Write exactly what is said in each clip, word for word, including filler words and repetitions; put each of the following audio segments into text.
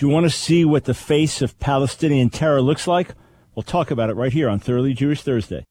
Do you want to see what the face of Palestinian terror looks like? We'll talk about it right here on Thoroughly Jewish Thursday.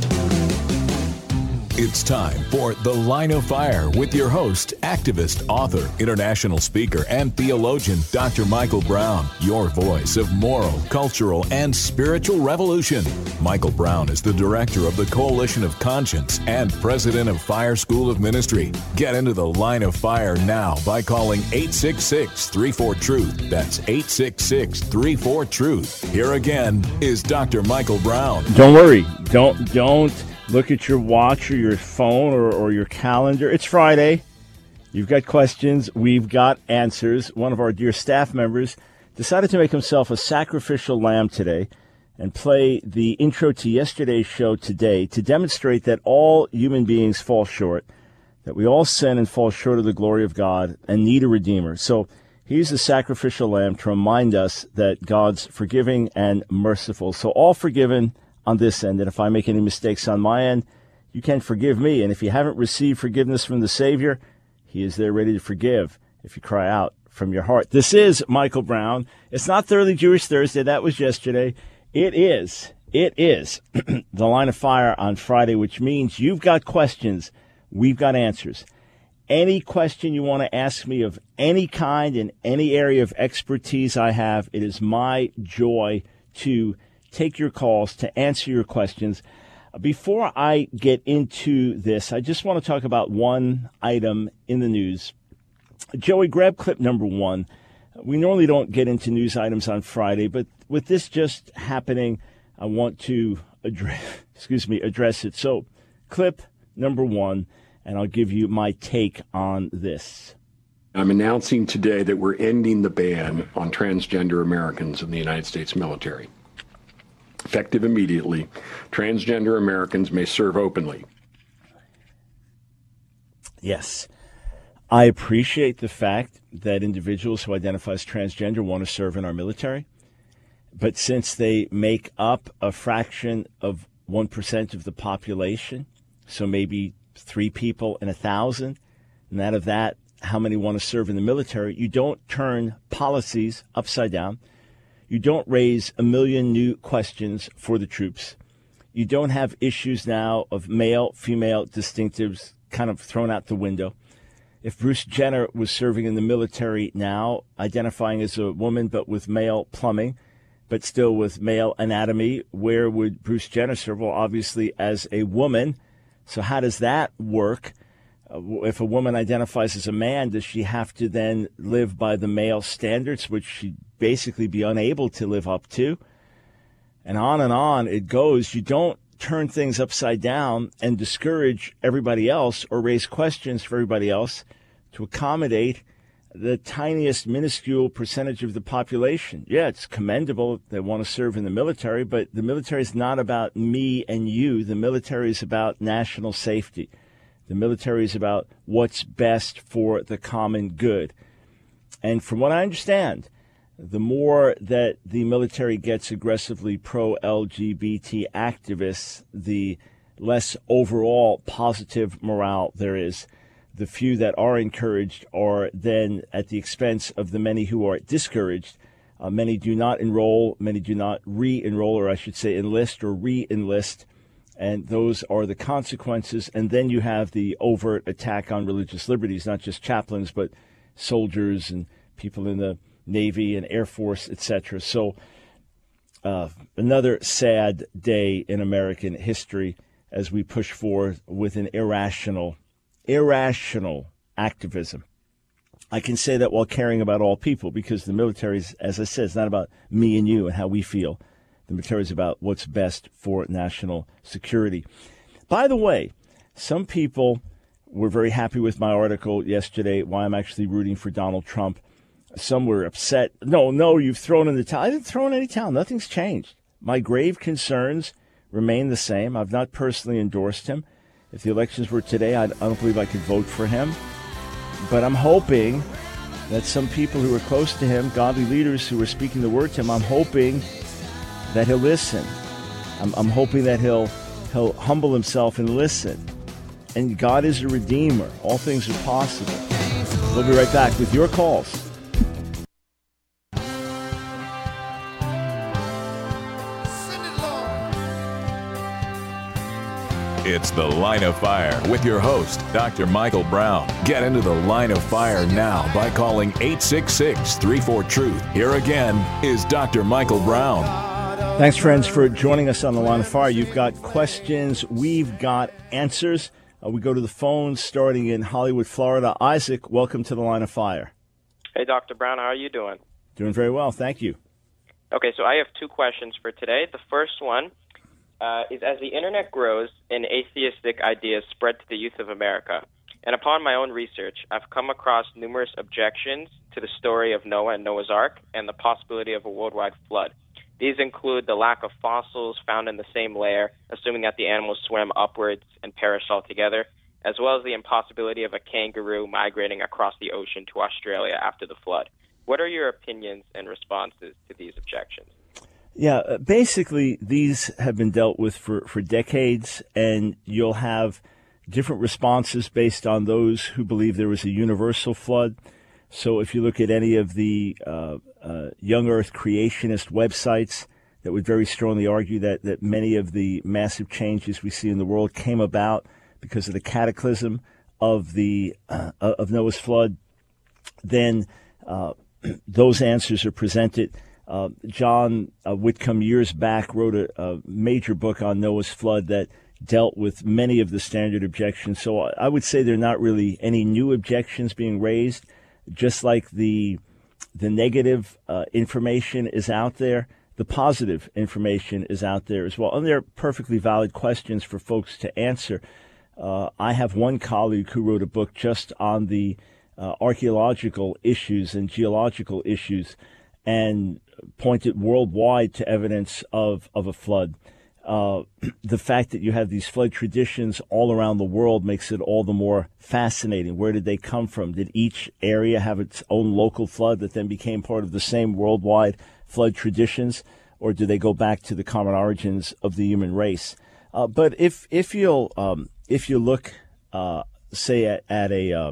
It's time for The Line of Fire with your host, activist, author, international speaker, and theologian, Doctor Michael Brown, your voice of moral, cultural, and spiritual revolution. Michael Brown is the director of the Coalition of Conscience and president of Fire School of Ministry. Get into The Line of Fire now by calling eight six six, three four, truth. That's eight six six, three four, truth. Here again is Doctor Michael Brown. Don't worry. Don't, don't. Look at your watch or your phone or, or your calendar. It's Friday. You've got questions. We've got answers. One of our dear staff members decided to make himself a sacrificial lamb today and play the intro to yesterday's show today to demonstrate that all human beings fall short, that we all sin and fall short of the glory of God and need a Redeemer. So he's the sacrificial lamb to remind us that God's forgiving and merciful. So all forgiven on this end, and if I make any mistakes on my end, you can forgive me. And if you haven't received forgiveness from the Savior, he is there ready to forgive if you cry out from your heart. This is Michael Brown. It's not Thoroughly Jewish Thursday. That was yesterday. It is, it is The Line of Fire on Friday, which means you've got questions. We've got answers. Any question you want to ask me of any kind in any area of expertise I have, it is my joy to take your calls, to answer your questions. Before I get into this, I just want to talk about one item in the news. Joey, grab clip number one. We normally don't get into news items on Friday, but with this just happening, I want to address, excuse me, address it. So, clip number one, and I'll give you my take on this. I'm announcing today that we're ending the ban on transgender Americans in the United States military. Effective immediately, transgender Americans may serve openly. Yes. I appreciate the fact that individuals who identify as transgender want to serve in our military. But since they make up a fraction of one percent of the population, so maybe three people in a thousand, and out of that, how many want to serve in the military, you don't turn policies upside down. You don't raise a million new questions for the troops. You don't have issues now of male, female distinctives kind of thrown out the window. If Bruce Jenner was serving in the military now, identifying as a woman but with male plumbing, but still with male anatomy, where would Bruce Jenner serve? Well, obviously as a woman. So how does that work? Uh, if a woman identifies as a man, does she have to then live by the male standards, which she'd basically be unable to live up to? And on and on it goes. You don't turn things upside down and discourage everybody else or raise questions for everybody else to accommodate the tiniest minuscule percentage of the population. Yeah, it's commendable they want to serve in the military, but the military is not about me and you. The military is about national safety. The military is about what's best for the common good. And from what I understand, the more that the military gets aggressively pro-L G B T activists, the less overall positive morale there is. The few that are encouraged are then at the expense of the many who are discouraged. Uh, many do not enroll, many do not re-enroll, or I should say enlist or re-enlist. And those are the consequences. And then you have the overt attack on religious liberties, not just chaplains, but soldiers and people in the Navy and Air Force, et cetera. So uh, another sad day in American history as we push forward with an irrational, irrational activism. I can say that while caring about all people, because the military is, as I said, it's not about me and you and how we feel. The military is about what's best for national security. By the way, some people were very happy with my article yesterday, why I'm actually rooting for Donald Trump. Some were upset. No, no, you've thrown in the towel. I didn't throw in any towel. Nothing's changed. My grave concerns remain the same. I've not personally endorsed him. If the elections were today, I don't believe I could vote for him. But I'm hoping that some people who are close to him, godly leaders who are speaking the word to him, I'm hoping that he'll listen. I'm, I'm hoping that he'll he'll humble himself and listen. And God is a redeemer. All things are possible. We'll be right back with your calls. It's The Line of Fire with your host, Doctor Michael Brown. Get into The Line of Fire now by calling eight six six, three four, TRUTH. Here again is Doctor Michael Brown. Thanks, friends, for joining us on The Line of Fire. You've got questions. We've got answers. Uh, we go to the phones starting in Hollywood, Florida. Isaac, welcome to The Line of Fire. Hey, Doctor Brown. How are you doing? Doing very well. Thank you. Okay, so I have two questions for today. The first one uh, is, as the Internet grows and atheistic ideas spread to the youth of America, and upon my own research, I've come across numerous objections to the story of Noah and Noah's Ark and the possibility of a worldwide flood. These include the lack of fossils found in the same layer, assuming that the animals swam upwards and perished altogether, as well as the impossibility of a kangaroo migrating across the ocean to Australia after the flood. What are your opinions and responses to these objections? Yeah, uh, basically, these have been dealt with for, for decades, and you'll have different responses based on those who believe there was a universal flood. So if you look at any of the uh, uh, young earth creationist websites that would very strongly argue that, that many of the massive changes we see in the world came about because of the cataclysm of the uh, of Noah's flood, then uh, those answers are presented. Uh, John uh, Whitcomb years back wrote a, a major book on Noah's flood that dealt with many of the standard objections. So I, I would say there are not really any new objections being raised. Just like the the negative uh, information is out there, the positive information is out there as well. And they're perfectly valid questions for folks to answer. Uh, I have one colleague who wrote a book just on the uh, archaeological issues and geological issues and pointed worldwide to evidence of, of a flood. Uh, the fact that you have these flood traditions all around the world makes it all the more fascinating. Where did they come from? Did each area have its own local flood that then became part of the same worldwide flood traditions? Or do they go back to the common origins of the human race? Uh, but if if you'll um, if you look, uh, say at, at a uh,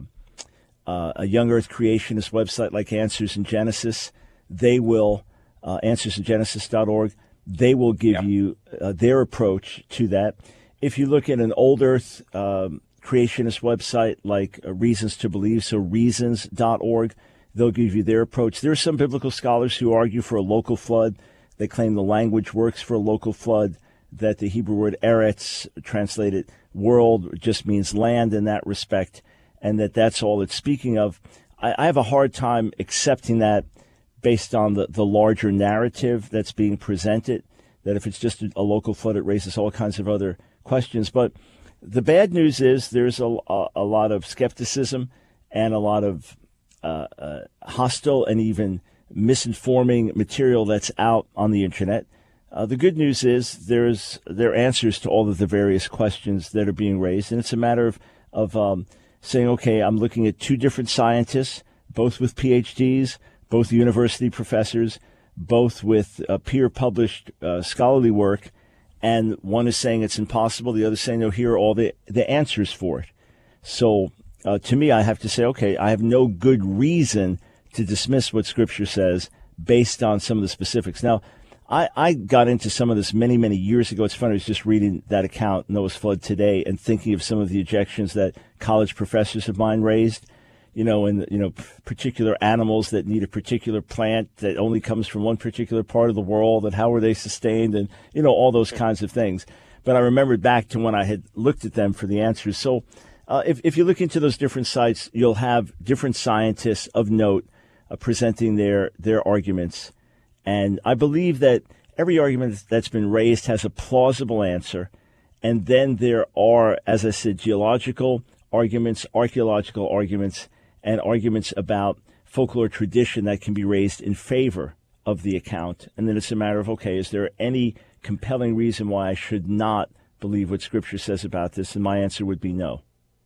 uh, a young Earth creationist website like Answers in Genesis, they will uh, answers in genesis dot org. They will give yeah. you uh, their approach to that. If you look at an old Earth um, creationist website like uh, Reasons to Believe, so reasons dot org, they'll give you their approach. There are some biblical scholars who argue for a local flood. They claim the language works for a local flood, that the Hebrew word eretz, translated world, just means land in that respect, and that that's all it's speaking of. I, I have a hard time accepting that based on the, the larger narrative that's being presented, that if it's just a, a local flood, it raises all kinds of other questions. But the bad news is there's a, a, a lot of skepticism and a lot of uh, uh, hostile and even misinforming material that's out on the internet. Uh, the good news is there's there are answers to all of the various questions that are being raised, and it's a matter of, of um, saying, okay, I'm looking at two different scientists, both with P H Ds, both university professors, both with uh, peer-published uh, scholarly work, and one is saying it's impossible, the other is saying, no, here are all the, the answers for it. So uh, to me, I have to say, okay, I have no good reason to dismiss what Scripture says based on some of the specifics. Now, I, I got into some of this many, many years ago. It's funny, I was just reading that account, Noah's Flood, today, and thinking of some of the objections that college professors of mine raised. You know, and, you know, particular animals that need a particular plant that only comes from one particular part of the world, and how were they sustained, and, you know, all those kinds of things. But I remembered back to when I had looked at them for the answers. So uh, if, if you look into those different sites, you'll have different scientists of note uh, presenting their, their arguments. And I believe that every argument that's been raised has a plausible answer. And then there are, as I said, geological arguments, archaeological arguments, and arguments about folklore tradition that can be raised in favor of the account. And then it's a matter of, okay, is there any compelling reason why I should not believe what Scripture says about this? And my answer would be no.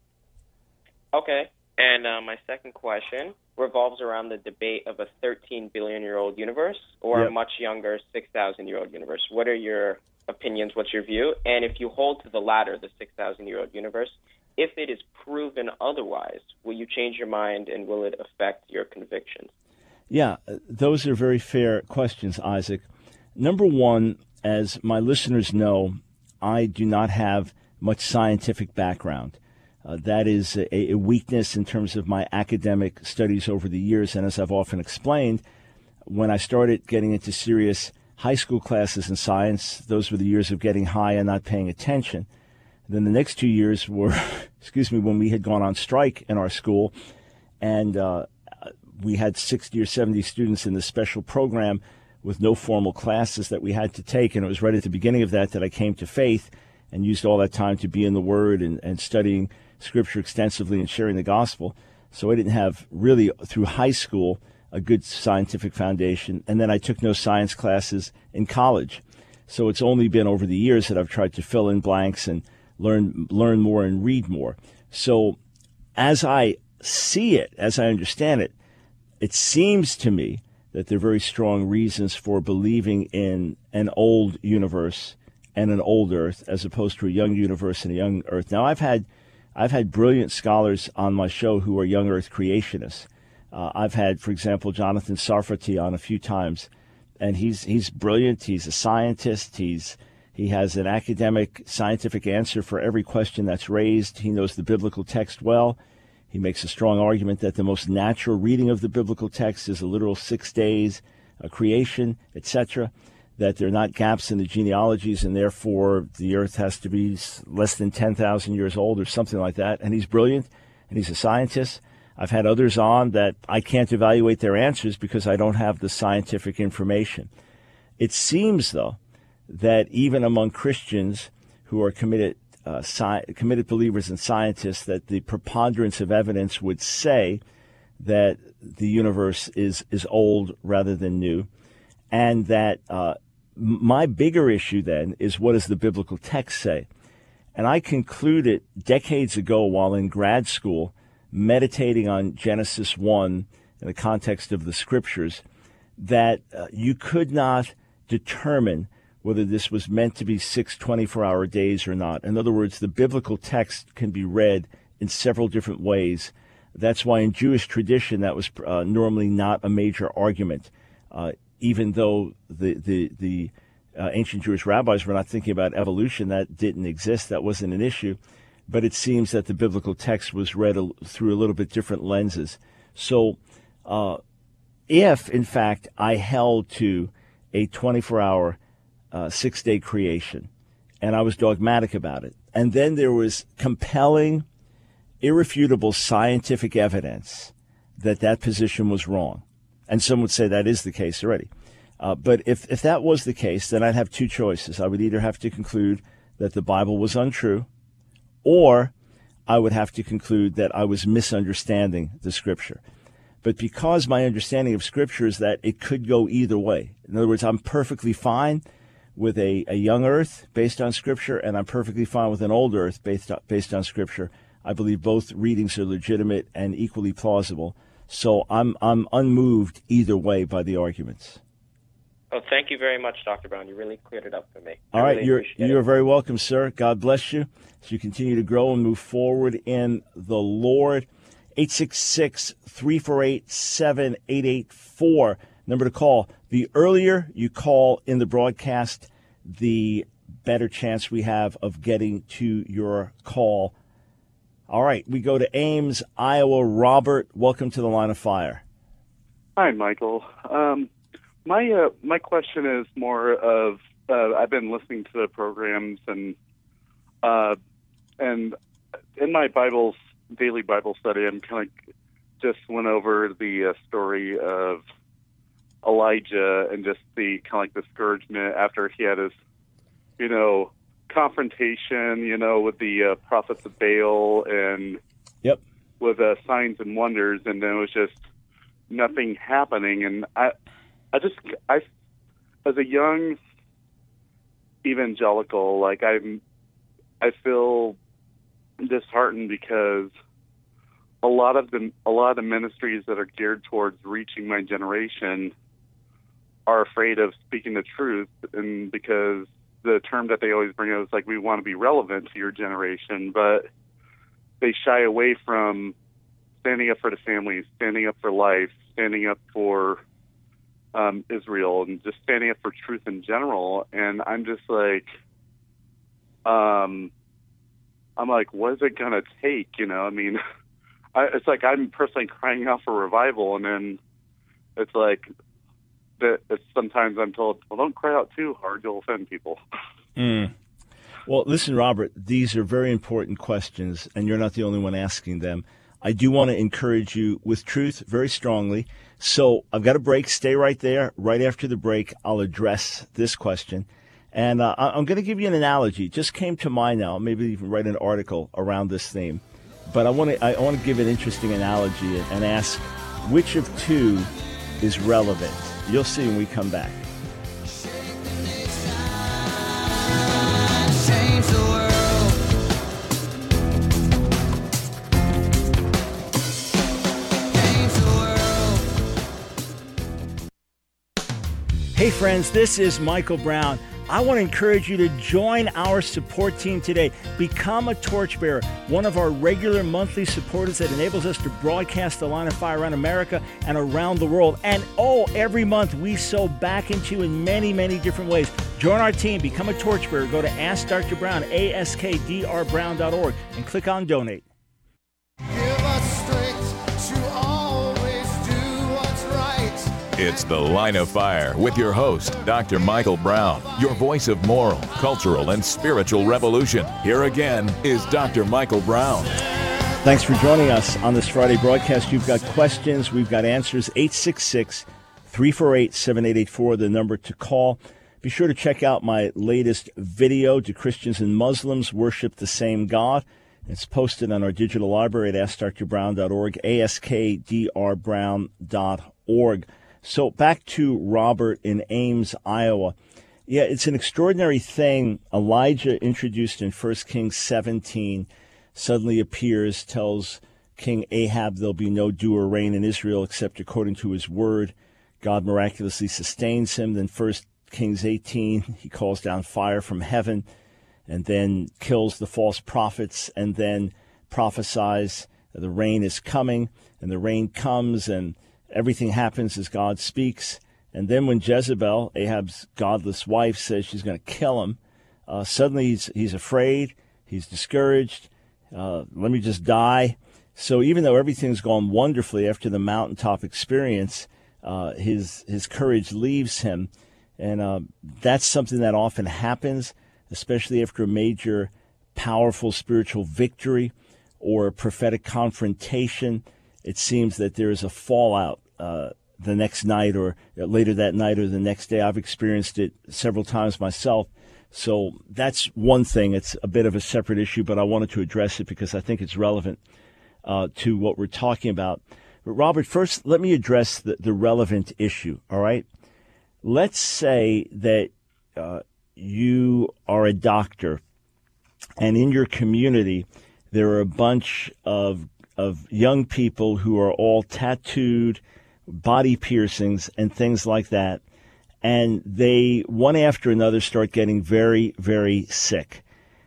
Okay. And uh, my second question revolves around the debate of a thirteen billion year old universe or yep. a much younger six thousand year old universe. What are your opinions? What's your view? And if you hold to the latter, the six thousand year old universe, if it is proven otherwise, will you change your mind and will it affect your convictions? Yeah, those are very fair questions, Isaac. Number one, as my listeners know, I do not have much scientific background. Uh, that is a, a weakness in terms of my academic studies over the years. And as I've often explained, when I started getting into serious high school classes in science, those were the years of getting high and not paying attention. Then the next two years were, excuse me, when we had gone on strike in our school, and uh, we had sixty or seventy students in this special program with no formal classes that we had to take. And it was right at the beginning of that that I came to faith and used all that time to be in the Word and, and studying Scripture extensively and sharing the gospel. So I didn't have really, through high school, a good scientific foundation. And then I took no science classes in college. So it's only been over the years that I've tried to fill in blanks and learn learn more and read more. So as I see it, as I understand it, it seems to me that there are very strong reasons for believing in an old universe and an old earth as opposed to a young universe and a young earth. Now, I've had I've had brilliant scholars on my show who are young earth creationists. Uh, I've had, for example, Jonathan Sarfati on a few times, and he's he's brilliant. He's a scientist. He's he has an academic, scientific answer for every question that's raised. He knows the biblical text well. He makes a strong argument that the most natural reading of the biblical text is a literal six days, a creation, et cetera, that there are not gaps in the genealogies, and therefore the earth has to be less than ten thousand years old or something like that. And he's brilliant, and he's a scientist. I've had others on that I can't evaluate their answers because I don't have the scientific information. It seems, though, that even among Christians who are committed uh, sci- committed believers and scientists, that the preponderance of evidence would say that the universe is, is old rather than new, and that uh, my bigger issue then is, what does the biblical text say? And I concluded decades ago while in grad school, meditating on Genesis one in the context of the scriptures, that uh, you could not determine whether this was meant to be six twenty-four hour days or not. In other words, the biblical text can be read in several different ways. That's why in Jewish tradition that was uh, normally not a major argument, uh, even though the, the, the uh, ancient Jewish rabbis were not thinking about evolution. That didn't exist. That wasn't an issue. But it seems that the biblical text was read a, through a little bit different lenses. So uh, if, in fact, I held to a twenty-four hour, uh, six-day creation, and I was dogmatic about it, and then there was compelling, irrefutable scientific evidence that that position was wrong, and some would say that is the case already. Uh, but if, if that was the case, then I'd have two choices. I would either have to conclude that the Bible was untrue, or I would have to conclude that I was misunderstanding the Scripture. But because my understanding of Scripture is that it could go either way. In other words, I'm perfectly fine with a, a young earth based on Scripture, and I'm perfectly fine with an old earth based on, based on Scripture. I believe both readings are legitimate and equally plausible. So I'm I'm unmoved either way by the arguments. Oh, thank you very much, Doctor Brown. You really cleared it up for me. All right, really you're you're it. very welcome, sir. God bless you as you continue to grow and move forward in the Lord. eight six six, three four eight, seven eight eight four, number to call. The earlier you call in the broadcast, the better chance we have of getting to your call. All right, we go to Ames, Iowa. Robert, welcome to the Line of Fire. Hi, Michael. Um, my uh, my question is more of uh, I've been listening to the programs, and uh, and in my Bible daily Bible study, I'm kind of just went over the uh, story of Elijah and just the kind of like discouragement after he had his, you know, confrontation, you know, with the uh, prophets of Baal and yep. with uh, signs and wonders, and then it was just nothing happening. And I, I just, I, as a young evangelical, like I'm, I feel disheartened because a lot of the a lot of the ministries that are geared towards reaching my generation are afraid of speaking the truth, and because the term that they always bring up is like, we want to be relevant to your generation, but they shy away from standing up for the families, standing up for life, standing up for um, Israel, and just standing up for truth in general. And I'm just like, um, I'm like, what is it going to take? You know, I mean, I, it's like I'm personally crying out for revival, and then it's like that. It's sometimes I'm told, well, don't cry out too hard; you'll offend people. Mm. Well, listen, Robert, these are very important questions, and you're not the only one asking them. I do want to encourage you with truth very strongly. So I've got a break. Stay right there. Right after the break, I'll address this question. And uh, I'm going to give you an analogy. It just came to mind now. Maybe even write an article around this theme. But I want to I want to give an interesting analogy and ask which of two is relevant. You'll see when we come back. Hey friends, this is Michael Brown. I want to encourage you to join our support team today. Become a torchbearer, one of our regular monthly supporters that enables us to broadcast the Line of Fire around America and around the world. And oh, every month we sow back into you in many, many different ways. Join our team, become a torchbearer. Go to Ask Doctor Brown, A S K D R brown dot org, and click on Donate. It's The Line of Fire with your host, Doctor Michael Brown, your voice of moral, cultural, and spiritual revolution. Here again is Doctor Michael Brown. Thanks for joining us on this Friday broadcast. You've got questions, we've got answers. eight six six, three four eight, seven eight eight four, the number to call. Be sure to check out my latest video, Do Christians and Muslims Worship the Same God? It's posted on our digital library at ask dr brown dot org, A S K D R brown dot org. So back to Robert in Ames, Iowa. Yeah, it's an extraordinary thing. Elijah, introduced in First Kings seventeen, suddenly appears, tells King Ahab there'll be no dew or rain in Israel except according to his word. God miraculously sustains him. Then First Kings eighteen, he calls down fire from heaven and then kills the false prophets and then prophesies the rain is coming, and the rain comes and everything happens as God speaks. And then when Jezebel, Ahab's godless wife, says she's going to kill him, uh, suddenly he's, he's afraid, he's discouraged, uh, let me just die. So even though everything's gone wonderfully after the mountaintop experience, uh, his his courage leaves him. And uh, that's something that often happens, especially after a major, powerful spiritual victory or a prophetic confrontation. It seems that there is a fallout uh, the next night or later that night or the next day. I've experienced it several times myself. So that's one thing. It's a bit of a separate issue, but I wanted to address it because I think it's relevant uh, to what we're talking about. But Robert, first, let me address the, the relevant issue, all right? Let's say that uh, you are a doctor, and in your community there are a bunch of of young people who are all tattooed, body piercings, and things like that. And they, one after another, start getting very, very sick.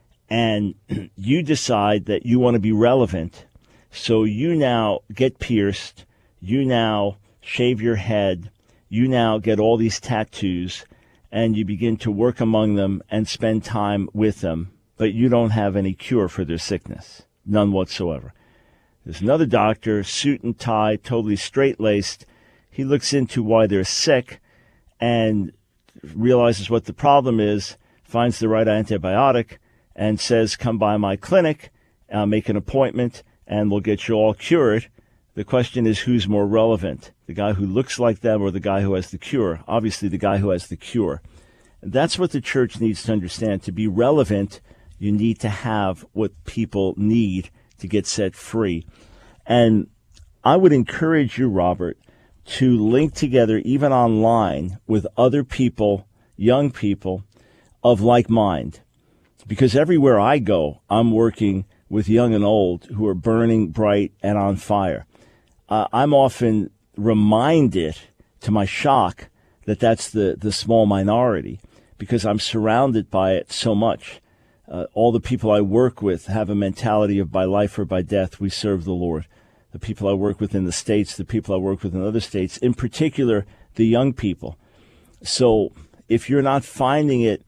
And you decide that you want to be relevant. So you now get pierced. You now shave your head. You now get all these tattoos. And you begin to work among them and spend time with them. But you don't have any cure for their sickness. None whatsoever. There's another doctor, suit and tie, totally straight-laced. He looks into why they're sick and realizes what the problem is, finds the right antibiotic, and says, come by my clinic, uh, make an appointment, and we'll get you all cured. The question is, who's more relevant, the guy who looks like them or the guy who has the cure? Obviously, the guy who has the cure. And that's what the church needs to understand. To be relevant, you need to have what people need to get set free. And I would encourage you, Robert, to link together, even online, with other people, young people, of like mind. Because everywhere I go, I'm working with young and old who are burning bright and on fire. Uh, I'm often reminded, to my shock, that that's the, the small minority, because I'm surrounded by it so much. Uh, all the people I work with have a mentality of by life or by death, we serve the Lord. The people I work with in the States, the people I work with in other states, in particular, the young people. So if you're not finding it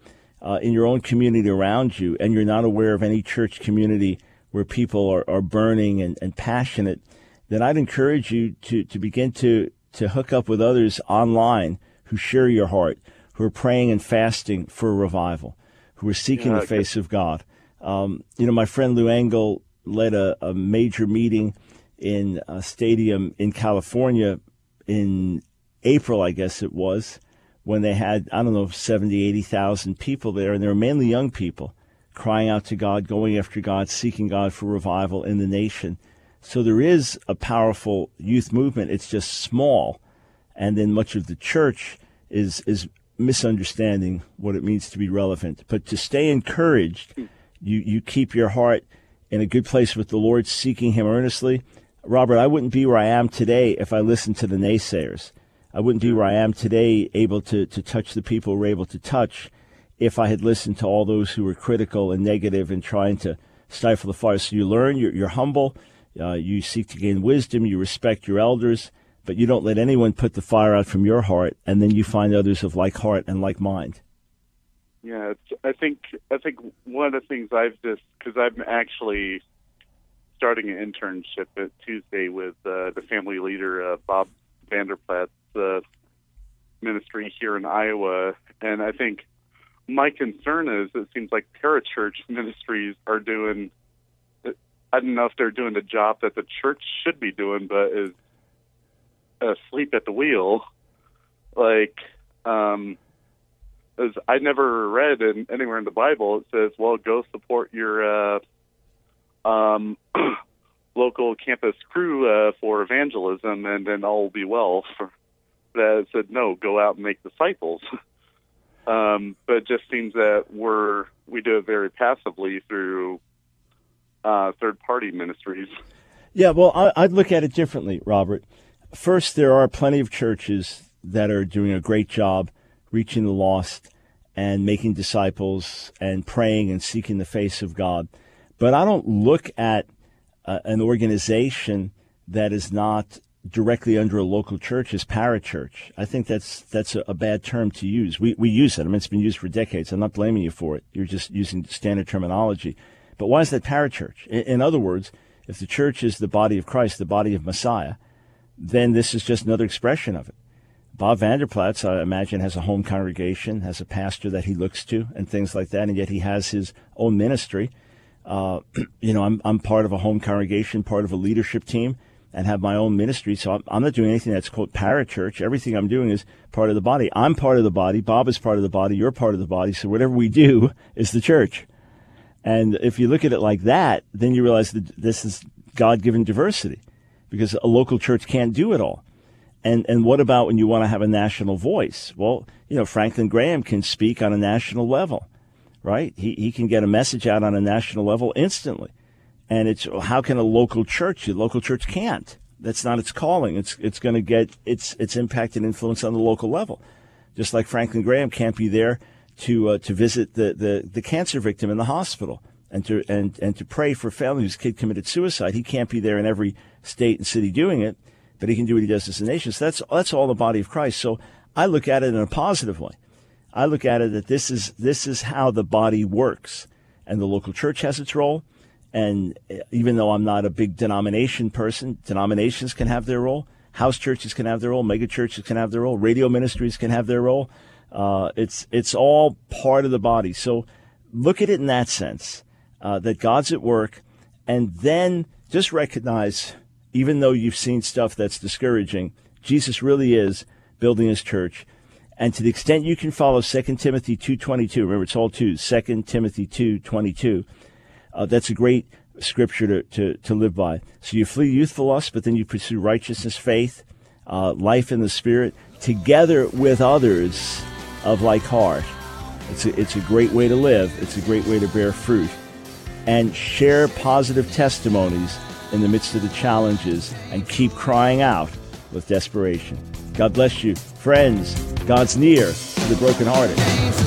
uh, in your own community around you, and you're not aware of any church community where people are, are burning and, and passionate, then I'd encourage you to, to begin to, to hook up with others online who share your heart, who are praying and fasting for a revival, who are seeking yeah, the face of God. Um, you know, my friend Lou Engle led a, a major meeting in a stadium in California in April, I guess it was, when they had, I don't know, seventy, eighty thousand people there, and they were mainly young people crying out to God, going after God, seeking God for revival in the nation. So there is a powerful youth movement. It's just small, and then much of the church is is misunderstanding what it means to be relevant. But to stay encouraged, you, you keep your heart in a good place with the Lord, seeking Him earnestly. Robert, I wouldn't be where I am today if I listened to the naysayers. I wouldn't be where I am today, able to, to touch the people we're able to touch, if I had listened to all those who were critical and negative and trying to stifle the fire. So you learn, you're, you're humble, uh, you seek to gain wisdom, you respect your elders, but you don't let anyone put the fire out from your heart, and then you find others of like heart and like mind. Yeah, it's, I think I think one of the things I've just, because I'm actually starting an internship at Tuesday with uh, the family leader, uh, Bob Vanderplat's uh, ministry here in Iowa, and I think my concern is it seems like parachurch ministries are doing, I don't know if they're doing the job that the church should be doing, but is asleep at the wheel. Like, um, as I never read in, anywhere in the Bible, it says, well, go support your uh, um, local campus crew uh, for evangelism, and then all will be well. For that, it said, no, go out and make disciples. um, but it just seems that we're we do it very passively through uh, third-party ministries. Yeah, well, I, I'd look at it differently, Robert. First, there are plenty of churches that are doing a great job reaching the lost and making disciples and praying and seeking the face of God. But I don't look at uh, an organization that is not directly under a local church as parachurch. I think that's that's a, a bad term to use. We we use it. I mean, it's been used for decades. I'm not blaming you for it. You're just using standard terminology. But why is that parachurch? In, in other words, if the church is the body of Christ, the body of Messiah, then this is just another expression of it. Bob Vanderplatz, I imagine, has a home congregation, has a pastor that he looks to and things like that, and yet he has his own ministry. Uh, you know, I'm I'm part of a home congregation, part of a leadership team, and have my own ministry, so I'm, I'm not doing anything that's called parachurch. Everything I'm doing is part of the body. I'm part of the body. Bob is part of the body. You're part of the body. So whatever we do is the church. And if you look at it like that, then you realize that this is God-given diversity, because a local church can't do it all. And and what about when you want to have a national voice? Well, you know, Franklin Graham can speak on a national level, right? He he can get a message out on a national level instantly. And it's, how can a local church? A local church can't. That's not its calling. It's it's going to get its its impact and influence on the local level. Just like Franklin Graham can't be there to uh, to visit the, the, the cancer victim in the hospital and to and, and to pray for a family whose kid committed suicide. He can't be there in every state and city doing it, but he can do what he does as a nation. So that's that's all the body of Christ. So I look at it in a positive way. I look at it that this is this is how the body works, and the local church has its role. And even though I'm not a big denomination person, denominations can have their role. House churches can have their role. Mega churches can have their role. Radio ministries can have their role. Uh, it's it's all part of the body. So look at it in that sense, uh, that God's at work, and then just recognize, even though you've seen stuff that's discouraging, Jesus really is building his church. And to the extent you can follow Second Timothy two twenty-two, remember it's all twos, Second Timothy two twenty-two, uh, that's a great scripture to, to, to live by. So you flee youthful lust, but then you pursue righteousness, faith, uh, life in the Spirit, together with others of like heart. It's a, it's a great way to live. It's a great way to bear fruit. And share positive testimonies in the midst of the challenges, and keep crying out with desperation. God bless you. Friends, God's near to the brokenhearted.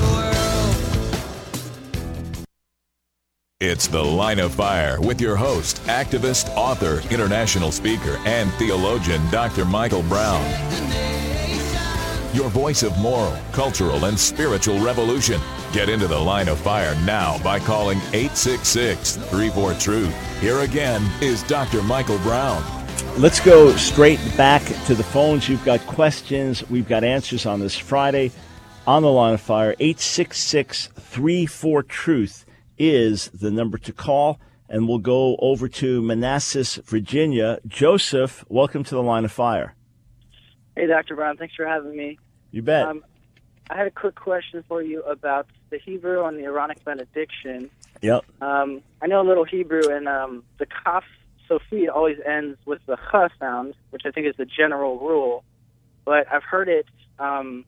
It's The Line of Fire with your host, activist, author, international speaker, and theologian, Doctor Michael Brown. your voice of moral, cultural, and spiritual revolution. Get into the Line of Fire now by calling eight six six, three four, truth. Here again is Doctor Michael Brown. Let's go straight back to the phones. You've got questions. We've got answers on this Friday on the Line of Fire. eight six six, three four, truth is the number to call. And we'll go over to Manassas, Virginia. Joseph, welcome to the Line of Fire. Hey, Doctor Brown. Thanks for having me. You bet. Um, I had a quick question for you about the Hebrew on the Aaronic benediction. Yep. Um, I know a little Hebrew, and um, the Kaf Sofi always ends with the Ch sound, which I think is the general rule. But I've heard it, um,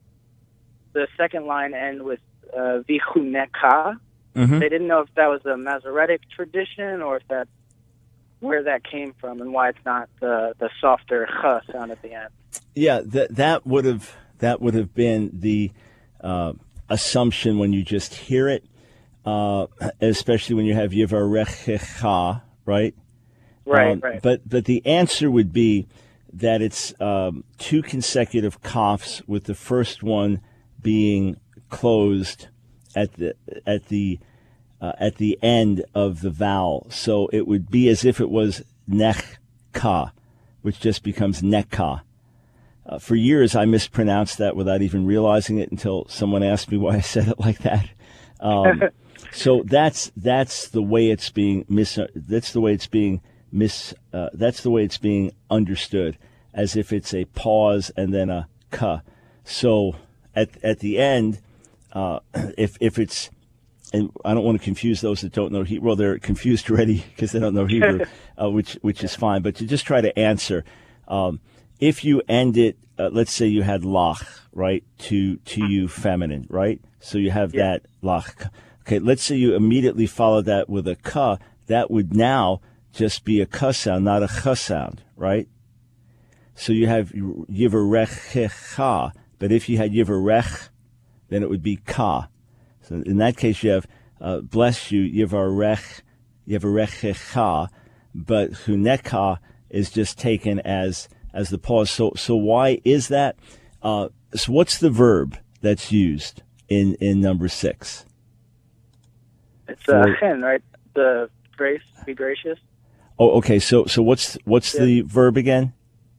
the second line end with uh, Vichuneka. Mm-hmm. They didn't know if that was a Masoretic tradition or if that where that came from and why it's not the the softer Ch sound at the end. Yeah, that that would have that would have been the uh, assumption when you just hear it, uh, especially when you have Yivarechecha, right? Right, um, right. But but the answer would be that it's um, two consecutive coughs, with the first one being closed at the at the uh, at the end of the vowel. So it would be as if it was nech-ka, which just becomes nekka. Uh, for years, I mispronounced that without even realizing it until someone asked me why I said it like that. Um, so that's that's the way it's being mis. That's the way it's being mis. Uh, that's the way it's being understood, as if it's a pause and then a ka. So at at the end. Uh, if if it's, and I don't want to confuse those that don't know Hebrew. Well, they're confused already because they don't know Hebrew, uh, which which is fine. But to just try to answer, um, if you end it, uh, let's say you had lach, right, to to you feminine, right? So you have Yeah. that lach. Okay, let's say you immediately follow that with a ka. That would now just be a ka sound, not a ch sound, right? So you have yivarechecha, but if you had yivarech, then it would be ka. So in that case, you have uh, bless you, yivarech, yivarechecha, but huneka is just taken as as the pause. So so why is that? Uh, so what's the verb that's used in, in number six? It's uh, For- chen, right? The grace, be gracious. Oh, okay. So so what's what's Yeah. the verb again?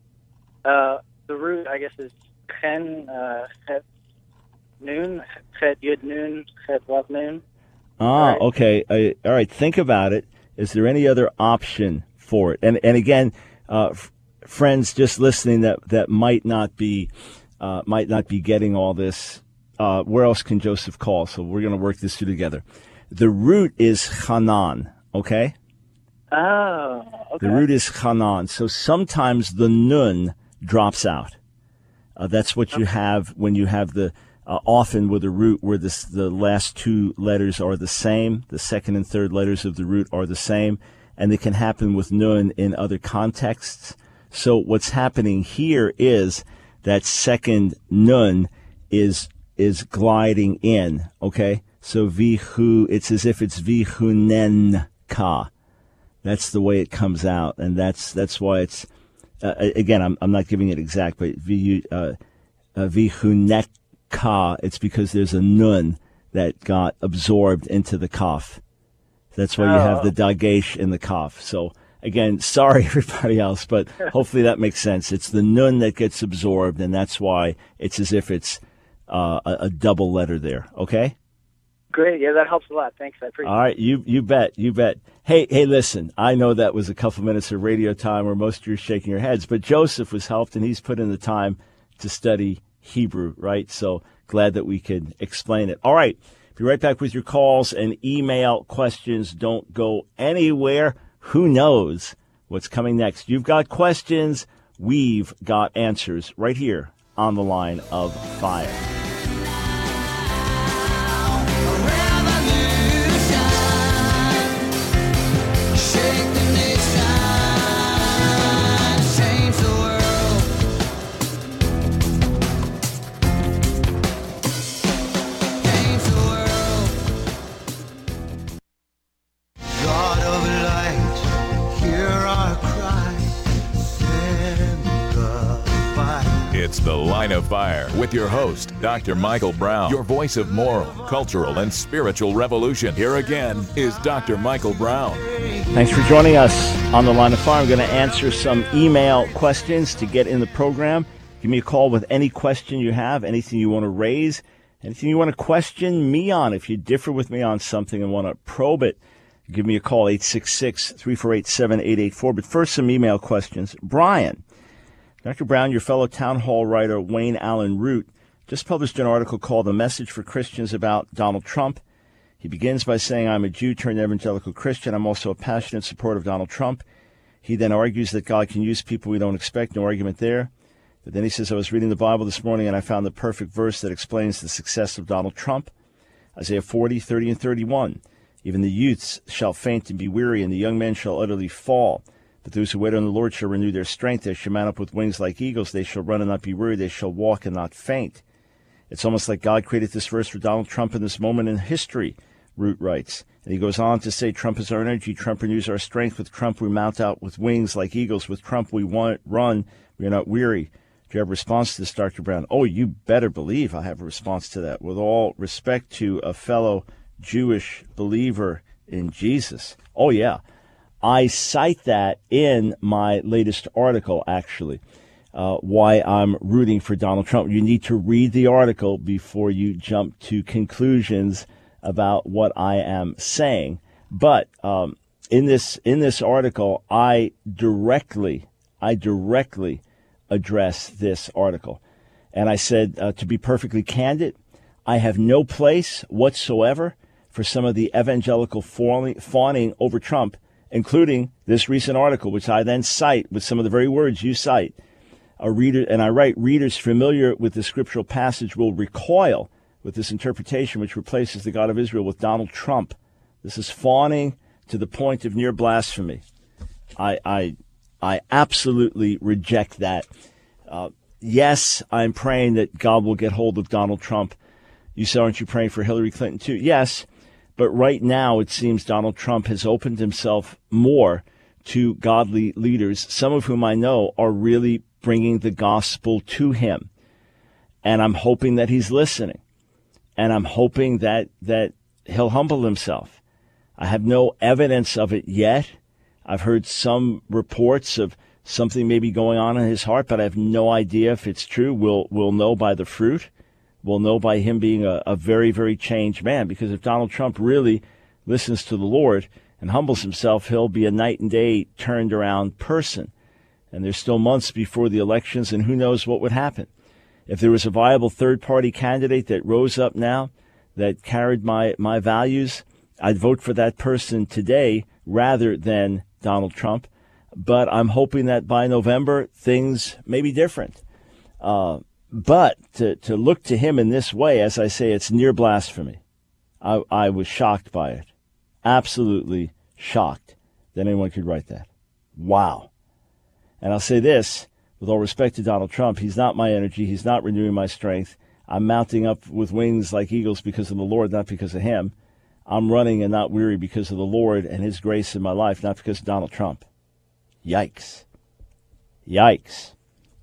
Uh, the root, I guess, is chen, uh, chet noon, chet yud noon, chet vav noon. Ah, Right. okay. I, all right. Think about it. Is there any other option for it? And and again, uh, f- friends just listening that, that might not be uh, might not be getting all this. Uh, where else can Joseph call? So we're going to work this through together. The root is Hanan. Okay. Oh, okay. The root is Hanan. So sometimes the nun drops out. Uh, that's what you have when you have the. Uh, often with a root where this, the last two letters are the same, the second and third letters of the root are the same, and it can happen with nun in other contexts. So what's happening here is that second nun is is gliding in, okay? So vihu, it's as if it's vihunenka. That's the way it comes out, and that's that's why it's, uh, again, I'm I'm not giving it exact, but vihu, uh, uh, vihunet. Ka, it's because there's a nun that got absorbed into the kaf. That's why you have the dagesh in the kaf. So again, sorry everybody else, but hopefully that makes sense. It's the nun that gets absorbed, and that's why it's as if it's uh, a, a double letter there. Okay. Great. Yeah, that helps a lot. Thanks. I appreciate it. All right, you you bet, you bet. Hey, hey, listen, I know that was a couple minutes of radio time where most of you are shaking your heads, but Joseph was helped, and he's put in the time to study Hebrew, right? So glad that we could explain it. All right, be right back with your calls and email questions. Don't go anywhere. Who knows what's coming next? You've got questions. We've got answers right here on the Line of Fire. It's the Line of Fire with your host, Doctor Michael Brown, your voice of moral, cultural, and spiritual revolution. Here again is Doctor Michael Brown. Thanks for joining us on The Line of Fire. I'm going to answer some email questions to get in the program. Give me a call with any question you have, anything you want to raise, anything you want to question me on. If you differ with me on something and want to probe it, give me a call, eight six six, three four eight, seven eight eight four. But first, some email questions. Brian, Doctor Brown, your fellow town hall writer Wayne Allen Root just published an article called A Message for Christians About Donald Trump. He begins by saying, I'm a Jew turned evangelical Christian. I'm also a passionate supporter of Donald Trump. He then argues that God can use people we don't expect. No argument there. But then he says, I was reading the Bible this morning and I found the perfect verse that explains the success of Donald Trump. Isaiah forty, thirty, and thirty-one. Even the youths shall faint and be weary, and the young men shall utterly fall. But those who wait on the Lord shall renew their strength. They shall mount up with wings like eagles. They shall run and not be weary. They shall walk and not faint. It's almost like God created this verse for Donald Trump in this moment in history, Root writes. And he goes on to say, Trump is our energy. Trump renews our strength. With Trump, we mount out with wings like eagles. With Trump, we want, run. We are not weary. Do you have a response to this, Doctor Brown? Oh, you better believe I have a response to that. With all respect to a fellow Jewish believer in Jesus. Oh, yeah. I cite that in my latest article, actually, uh, why I'm rooting for Donald Trump. You need to read the article before you jump to conclusions about what I am saying. But um, in this in this article, I directly, I directly address this article. And I said, uh, to be perfectly candid, I have no place whatsoever for some of the evangelical fawning, fawning over Trump, including this recent article, which I then cite with some of the very words you cite. A reader, and I write, readers familiar with the scriptural passage will recoil with this interpretation, which replaces the God of Israel with Donald Trump. This is fawning to the point of near blasphemy. I I, I absolutely reject that. Uh, yes, I'm praying that God will get hold of Donald Trump. You say, aren't you praying for Hillary Clinton too? Yes. But right now, it seems Donald Trump has opened himself more to godly leaders, some of whom I know are really bringing the gospel to him. And I'm hoping that he's listening. And I'm hoping that, that he'll humble himself. I have no evidence of it yet. I've heard some reports of something maybe going on in his heart, but I have no idea if it's true. We'll, we'll know by the fruit. We'll know by him being a, a very, very changed man. Because if Donald Trump really listens to the Lord and humbles himself, he'll be a night and day turned around person. And there's still months before the elections, and who knows what would happen. If there was a viable third-party candidate that rose up now that carried my, my values, I'd vote for that person today rather than Donald Trump. But I'm hoping that by November, things may be different. Uh, But to, to look to him in this way, as I say, it's near blasphemy. I, I was shocked by it. Absolutely shocked that anyone could write that. Wow. And I'll say this, with all respect to Donald Trump, he's not my energy. He's not renewing my strength. I'm mounting up with wings like eagles because of the Lord, not because of him. I'm running and not weary because of the Lord and his grace in my life, not because of Donald Trump. Yikes. Yikes.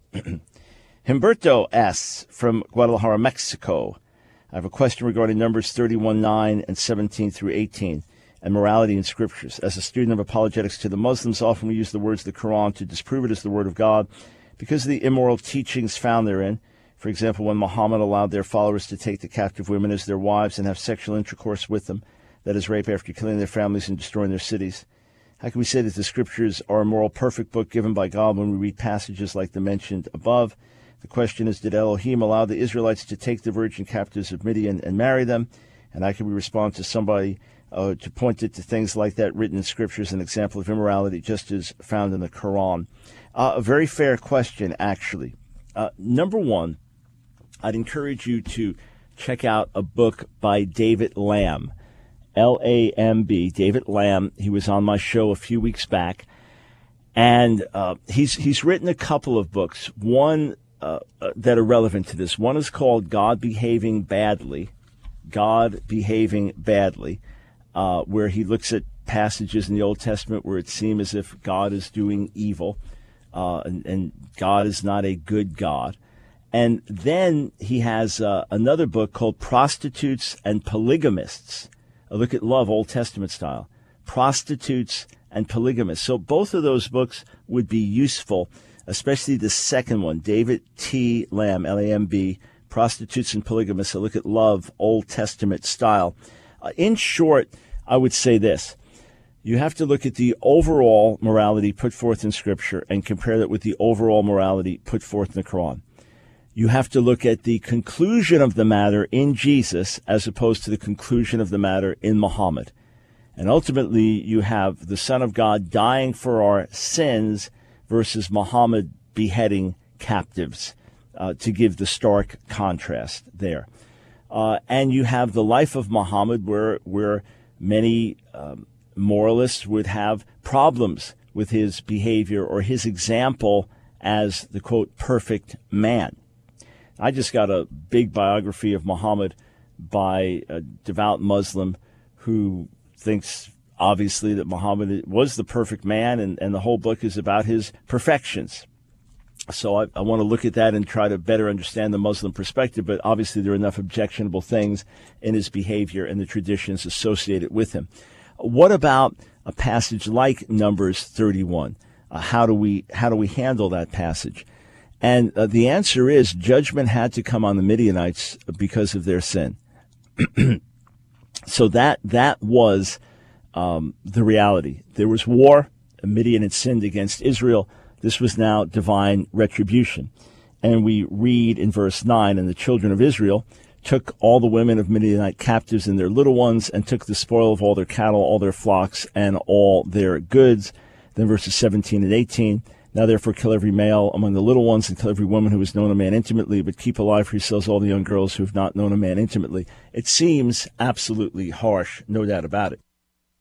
Humberto asks from Guadalajara, Mexico, I have a question regarding Numbers thirty-one nine and seventeen through eighteen and morality in scriptures. As a student of apologetics to the Muslims, often we use the words of the Quran to disprove it as the word of God because of the immoral teachings found therein. For example, when Muhammad allowed their followers to take the captive women as their wives and have sexual intercourse with them, that is rape after killing their families and destroying their cities. How can we say that the scriptures are a moral perfect book given by God when we read passages like the mentioned above? The question is, did Elohim allow the Israelites to take the virgin captives of Midian and marry them? And how can we respond to somebody uh, to point it to things like that written in Scripture as an example of immorality, just as found in the Quran? Uh, a very fair question, actually. Uh, number one, I'd encourage you to check out a book by David Lamb, L A M B, David Lamb. He was on my show a few weeks back, and uh, he's he's written a couple of books. One Uh, uh, that are relevant to this. One is called God Behaving Badly, God Behaving Badly, uh, where he looks at passages in the Old Testament where it seems as if God is doing evil uh, and, and God is not a good God. And then he has uh, another book called Prostitutes and Polygamists. A look at love, Old Testament style. Prostitutes and Polygamists. So both of those books would be useful, especially the second one, David T. Lamb, L A M B, Prostitutes and Polygamists. A look at love, Old Testament style. Uh, in short, I would say this. You have to look at the overall morality put forth in Scripture and compare that with the overall morality put forth in the Quran. You have to look at the conclusion of the matter in Jesus as opposed to the conclusion of the matter in Muhammad. And ultimately, you have the Son of God dying for our sins versus Muhammad beheading captives, uh, to give the stark contrast there. Uh, and you have the life of Muhammad where, where many um, moralists would have problems with his behavior or his example as the, quote, perfect man. I just got a big biography of Muhammad by a devout Muslim who thinks, obviously, that Muhammad was the perfect man, and, and the whole book is about his perfections. So I, I want to look at that and try to better understand the Muslim perspective, but obviously there are enough objectionable things in his behavior and the traditions associated with him. What about a passage like Numbers thirty-one? Uh, how do we how do we handle that passage? And uh, the answer is judgment had to come on the Midianites because of their sin. So that that was um, the reality. There was war. Midian had sinned against Israel. This was now divine retribution. And we read in verse nine, and the children of Israel took all the women of Midianite captives and their little ones, and took the spoil of all their cattle, all their flocks, and all their goods. Then verses seventeen and eighteen. Now therefore kill every male among the little ones, and kill every woman who has known a man intimately, but keep alive for yourselves all the young girls who have not known a man intimately. It seems absolutely harsh, no doubt about it.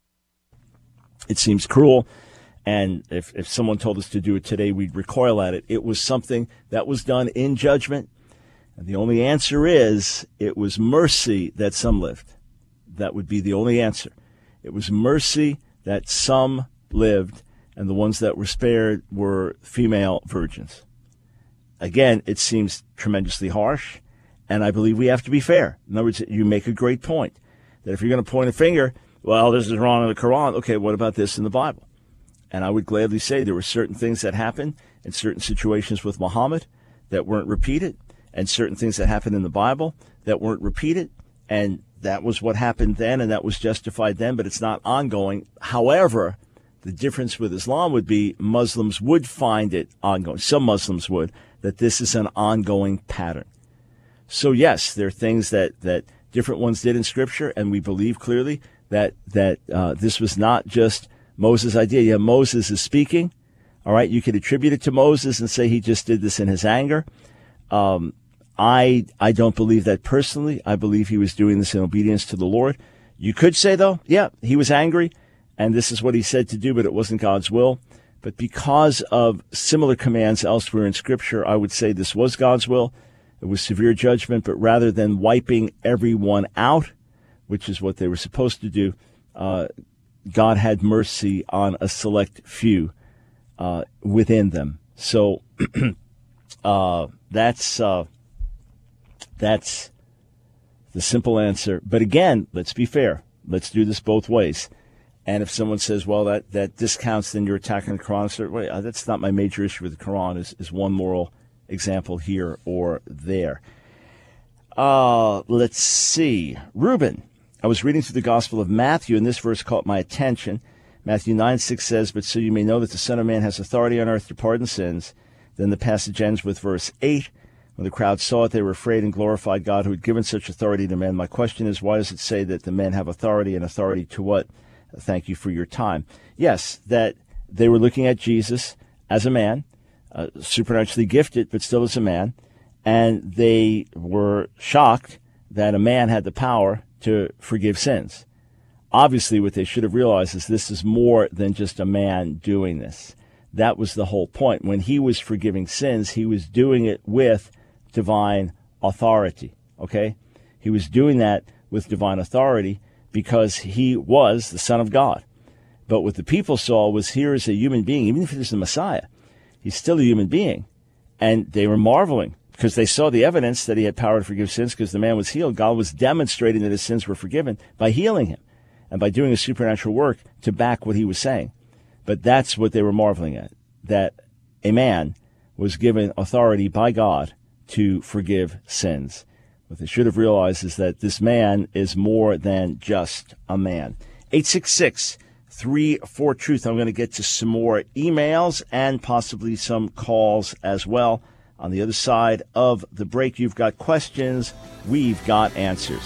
It seems cruel, and if, if someone told us to do it today, we'd recoil at it. It was something that was done in judgment, and the only answer is it was mercy that some lived. That would be the only answer. It was mercy that some lived, and the ones that were spared were female virgins. Again, it seems tremendously harsh, and I believe we have to be fair. In other words, you make a great point, that if you're going to point a finger, well, this is wrong in the Quran, okay, what about this in the Bible? And I would gladly say there were certain things that happened in certain situations with Muhammad that weren't repeated, and certain things that happened in the Bible that weren't repeated, and that was what happened then, and that was justified then, but it's not ongoing. However, the difference with Islam would be Muslims would find it ongoing. Some Muslims would, that this is an ongoing pattern. So yes, there are things that, that different ones did in Scripture, and we believe clearly that that uh, this was not just Moses' idea. Yeah, Moses is speaking. All right, you could attribute it to Moses and say he just did this in his anger. Um, I I don't believe that personally. I believe he was doing this in obedience to the Lord. You could say, though, yeah, he was angry, and this is what he said to do, but it wasn't God's will. But because of similar commands elsewhere in Scripture, I would say this was God's will. It was severe judgment, but rather than wiping everyone out, which is what they were supposed to do, uh, God had mercy on a select few uh, within them. So uh, that's uh, that's the simple answer. But again, let's be fair. Let's do this both ways. And if someone says, well, that, that discounts then you're attacking the Quran a certain way, uh, that's not my major issue with the Quran, is, is one moral example here or there. Uh, let's see. Reuben, I was reading through the Gospel of Matthew, and this verse caught my attention. Matthew nine six says, but so you may know that the Son of Man has authority on earth to pardon sins. Then the passage ends with verse eight. When the crowd saw it, they were afraid and glorified God who had given such authority to men. My question is, why does it say that the men have authority, and authority to what? Thank you for your time. Yes, that they were looking at Jesus as a man, uh, supernaturally gifted, but still as a man, and they were shocked that a man had the power to forgive sins. Obviously, what they should have realized is this is more than just a man doing this. That was the whole point. When he was forgiving sins, he was doing it with divine authority, okay? He was doing that with divine authority because he was the Son of God. But what the people saw was, here is a human being, even if he was the Messiah, he's still a human being. And they were marveling. because they saw the evidence that he had power to forgive sins because the man was healed. God was demonstrating that his sins were forgiven by healing him and by doing a supernatural work to back what he was saying. But that's what they were marveling at, that a man was given authority by God to forgive sins. What they should have realized is that this man is more than just a man. eight six six, three four, truth. I'm going to get to some more emails and possibly some calls as well. On the other side of the break, you've got questions, we've got answers.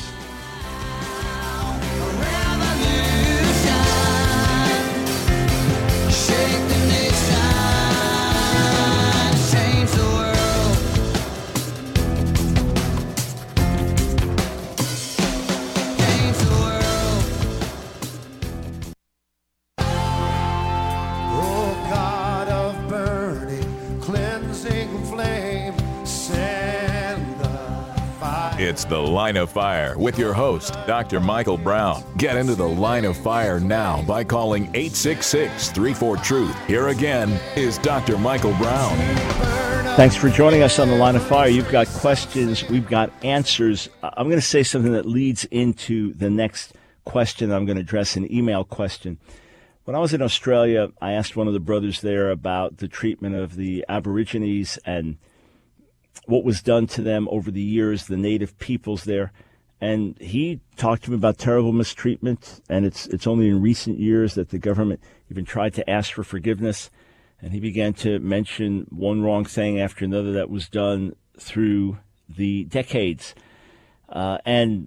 It's The Line of Fire with your host, Doctor Michael Brown. Get into the Line of Fire now by calling eight six six, three four, truth. Here again is Doctor Michael Brown. Thanks for joining us on The Line of Fire. You've got questions, we've got answers. I'm going to say something that leads into the next question I'm going to address, an email question. When I was in Australia, I asked one of the brothers there about the treatment of the Aborigines and what was done to them over the years, the native peoples there. And he talked to me about terrible mistreatment, and it's it's only in recent years that the government even tried to ask for forgiveness. And he began to mention one wrong thing after another that was done through the decades. Uh, and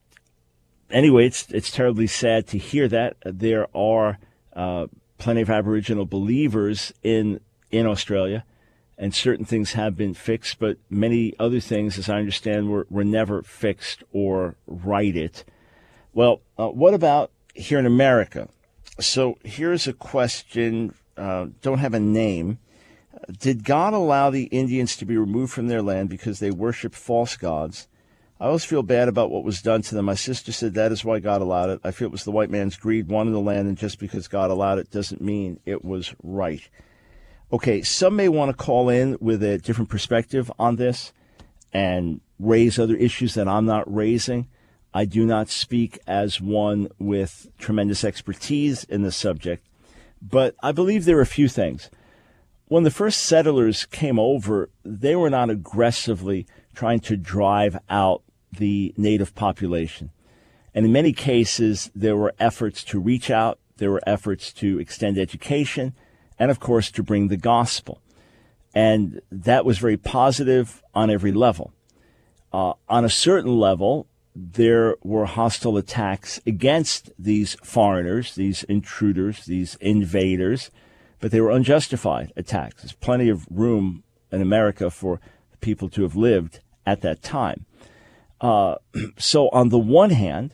anyway, it's it's terribly sad to hear that. There are uh, plenty of Aboriginal believers in in Australia, and certain things have been fixed, but many other things, as I understand, were, were never fixed or righted. Well, uh, what about here in America? So here's a question, uh, don't have a name. Did God allow the Indians to be removed from their land because they worship false gods? I always feel bad about what was done to them. My sister said that is why God allowed it. I feel it was the white man's greed wanting the land, and just because God allowed it doesn't mean it was right. Okay, some may want to call in with a different perspective on this and raise other issues that I'm not raising. I do not speak as one with tremendous expertise in the subject, but I believe there are a few things. When the first settlers came over, they were not aggressively trying to drive out the native population. And in many cases, there were efforts to reach out, there were efforts to extend education, and, of course, to bring the gospel. And that was very positive on every level. Uh, on a certain level, there were hostile attacks against these foreigners, these intruders, these invaders, but they were unjustified attacks. There's plenty of room in America for people to have lived at that time. Uh, so on the one hand,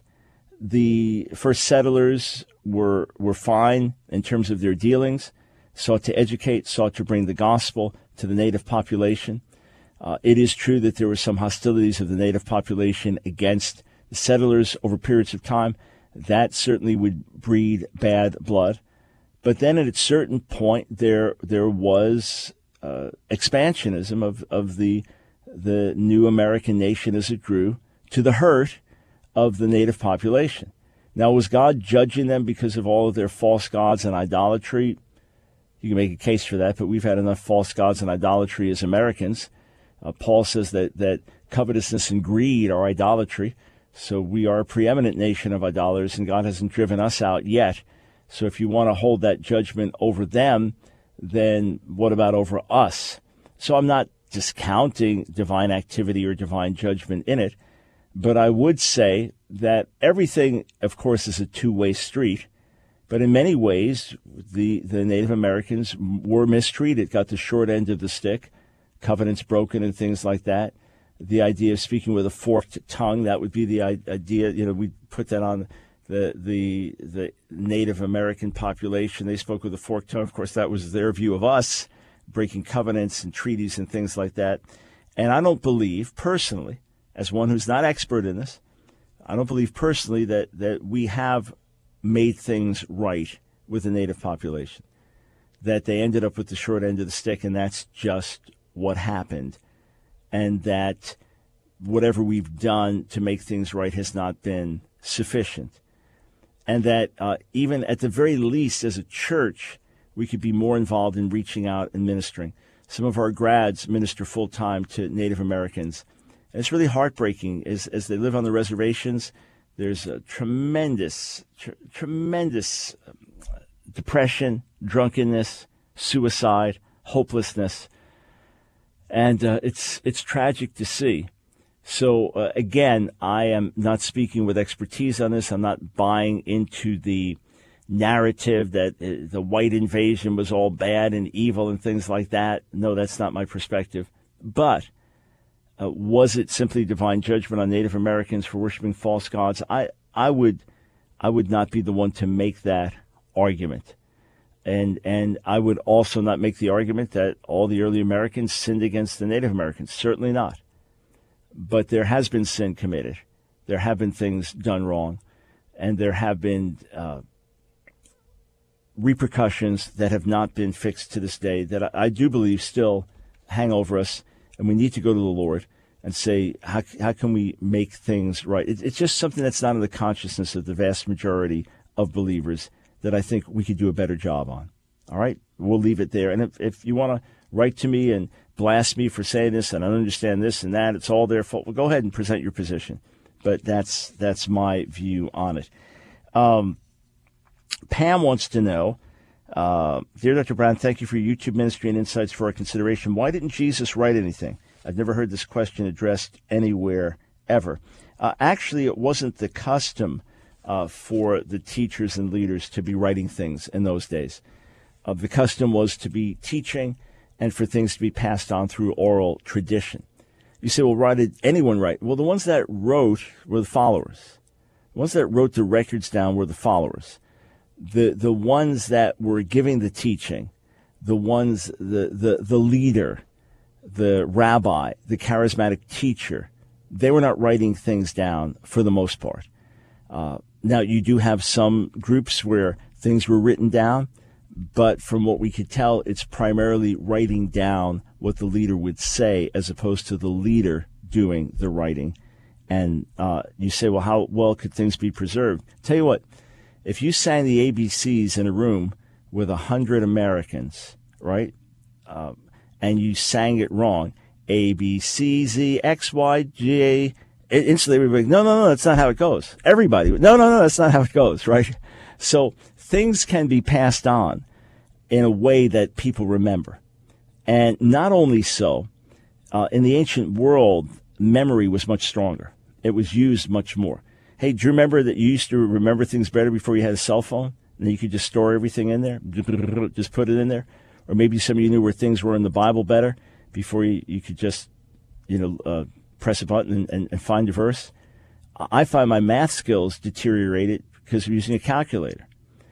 the first settlers were were fine in terms of their dealings, sought to educate, sought to bring the gospel to the native population. Uh, it is true that there were some hostilities of the native population against the settlers over periods of time. That certainly would breed bad blood. But then at a certain point, there there was uh, expansionism of, of the the new American nation as it grew to the hurt of the native population. Now, was God judging them because of all of their false gods and idolatry? You can make a case for that, but we've had enough false gods and idolatry as Americans. Uh, Paul says that, that covetousness and greed are idolatry. So we are a preeminent nation of idolaters, and God hasn't driven us out yet. So if you want to hold that judgment over them, then what about over us? So I'm not discounting divine activity or divine judgment in it, but I would say that everything, of course, is a two-way street. But in many ways, the, the Native Americans were mistreated, got the short end of the stick, covenants broken and things like that. The idea of speaking with a forked tongue, that would be the idea, you know, we put that on the, the, the Native American population. They spoke with a forked tongue. Of course, that was their view of us, breaking covenants and treaties and things like that. And I don't believe, personally, as one who's not expert in this, I don't believe personally that, that we have made things right with the native population, that they ended up with the short end of the stick, and that's just what happened. and that whatever we've done to make things right has not been sufficient. And that uh, even at the very least, as a church, we could be more involved in reaching out and ministering. Some of our grads minister full-time to Native Americans. And it's really heartbreaking as, as they live on the reservations. There's a tremendous, tr- tremendous depression, drunkenness, suicide, hopelessness. And uh, it's it's tragic to see. So, uh, again, I am not speaking with expertise on this. I'm not buying into the narrative that uh, the white invasion was all bad and evil and things like that. No, that's not my perspective. But uh, was it simply divine judgment on Native Americans for worshiping false gods? I, I would I would not be the one to make that argument. And and I would also not make the argument that all the early Americans sinned against the Native Americans. Certainly not. But there has been sin committed. There have been things done wrong. And there have been uh, repercussions that have not been fixed to this day that I, I do believe still hang over us. And we need to go to the Lord and say, how, how can we make things right? It, it's just something that's not in the consciousness of the vast majority of believers that I think we could do a better job on. All right? We'll leave it there. And if, if you want to write to me and blast me for saying this and I don't understand this and that, it's all their fault, well, go ahead and present your position. But that's that's my view on it. Um, Pam wants to know, uh, Dear Doctor Brown, thank you for your YouTube ministry and insights for our consideration. Why didn't Jesus write anything? I've never heard this question addressed anywhere ever. Uh, actually, it wasn't the custom Uh, for the teachers and leaders to be writing things in those days. Uh, the custom was to be teaching and for things to be passed on through oral tradition. You say, well, why did anyone write? Well, the ones that wrote were the followers. The ones that wrote the records down were the followers. The the ones that were giving the teaching, the ones, the, the, the leader, the rabbi, the charismatic teacher, they were not writing things down for the most part. Uh, now, you do have some groups where things were written down, but from what we could tell, it's primarily writing down what the leader would say as opposed to the leader doing the writing. And uh, you say, well, how well could things be preserved? Tell you what, if you sang the A B Cs in a room with a hundred Americans, right, uh, and you sang it wrong, A, B, C, Z, X, Y, J, instantly everybody, no, no, no, that's not how it goes. Everybody, no, no, no, that's not how it goes, right? So things can be passed on in a way that people remember. And not only so, uh, in the ancient world, memory was much stronger. It was used much more. Hey, do you remember that you used to remember things better before you had a cell phone? And you could just store everything in there, just put it in there? Or maybe some of you knew where things were in the Bible better before you, you could just, you know, uh, press a button and, and, and find a verse. I find my math skills deteriorated because of using a calculator.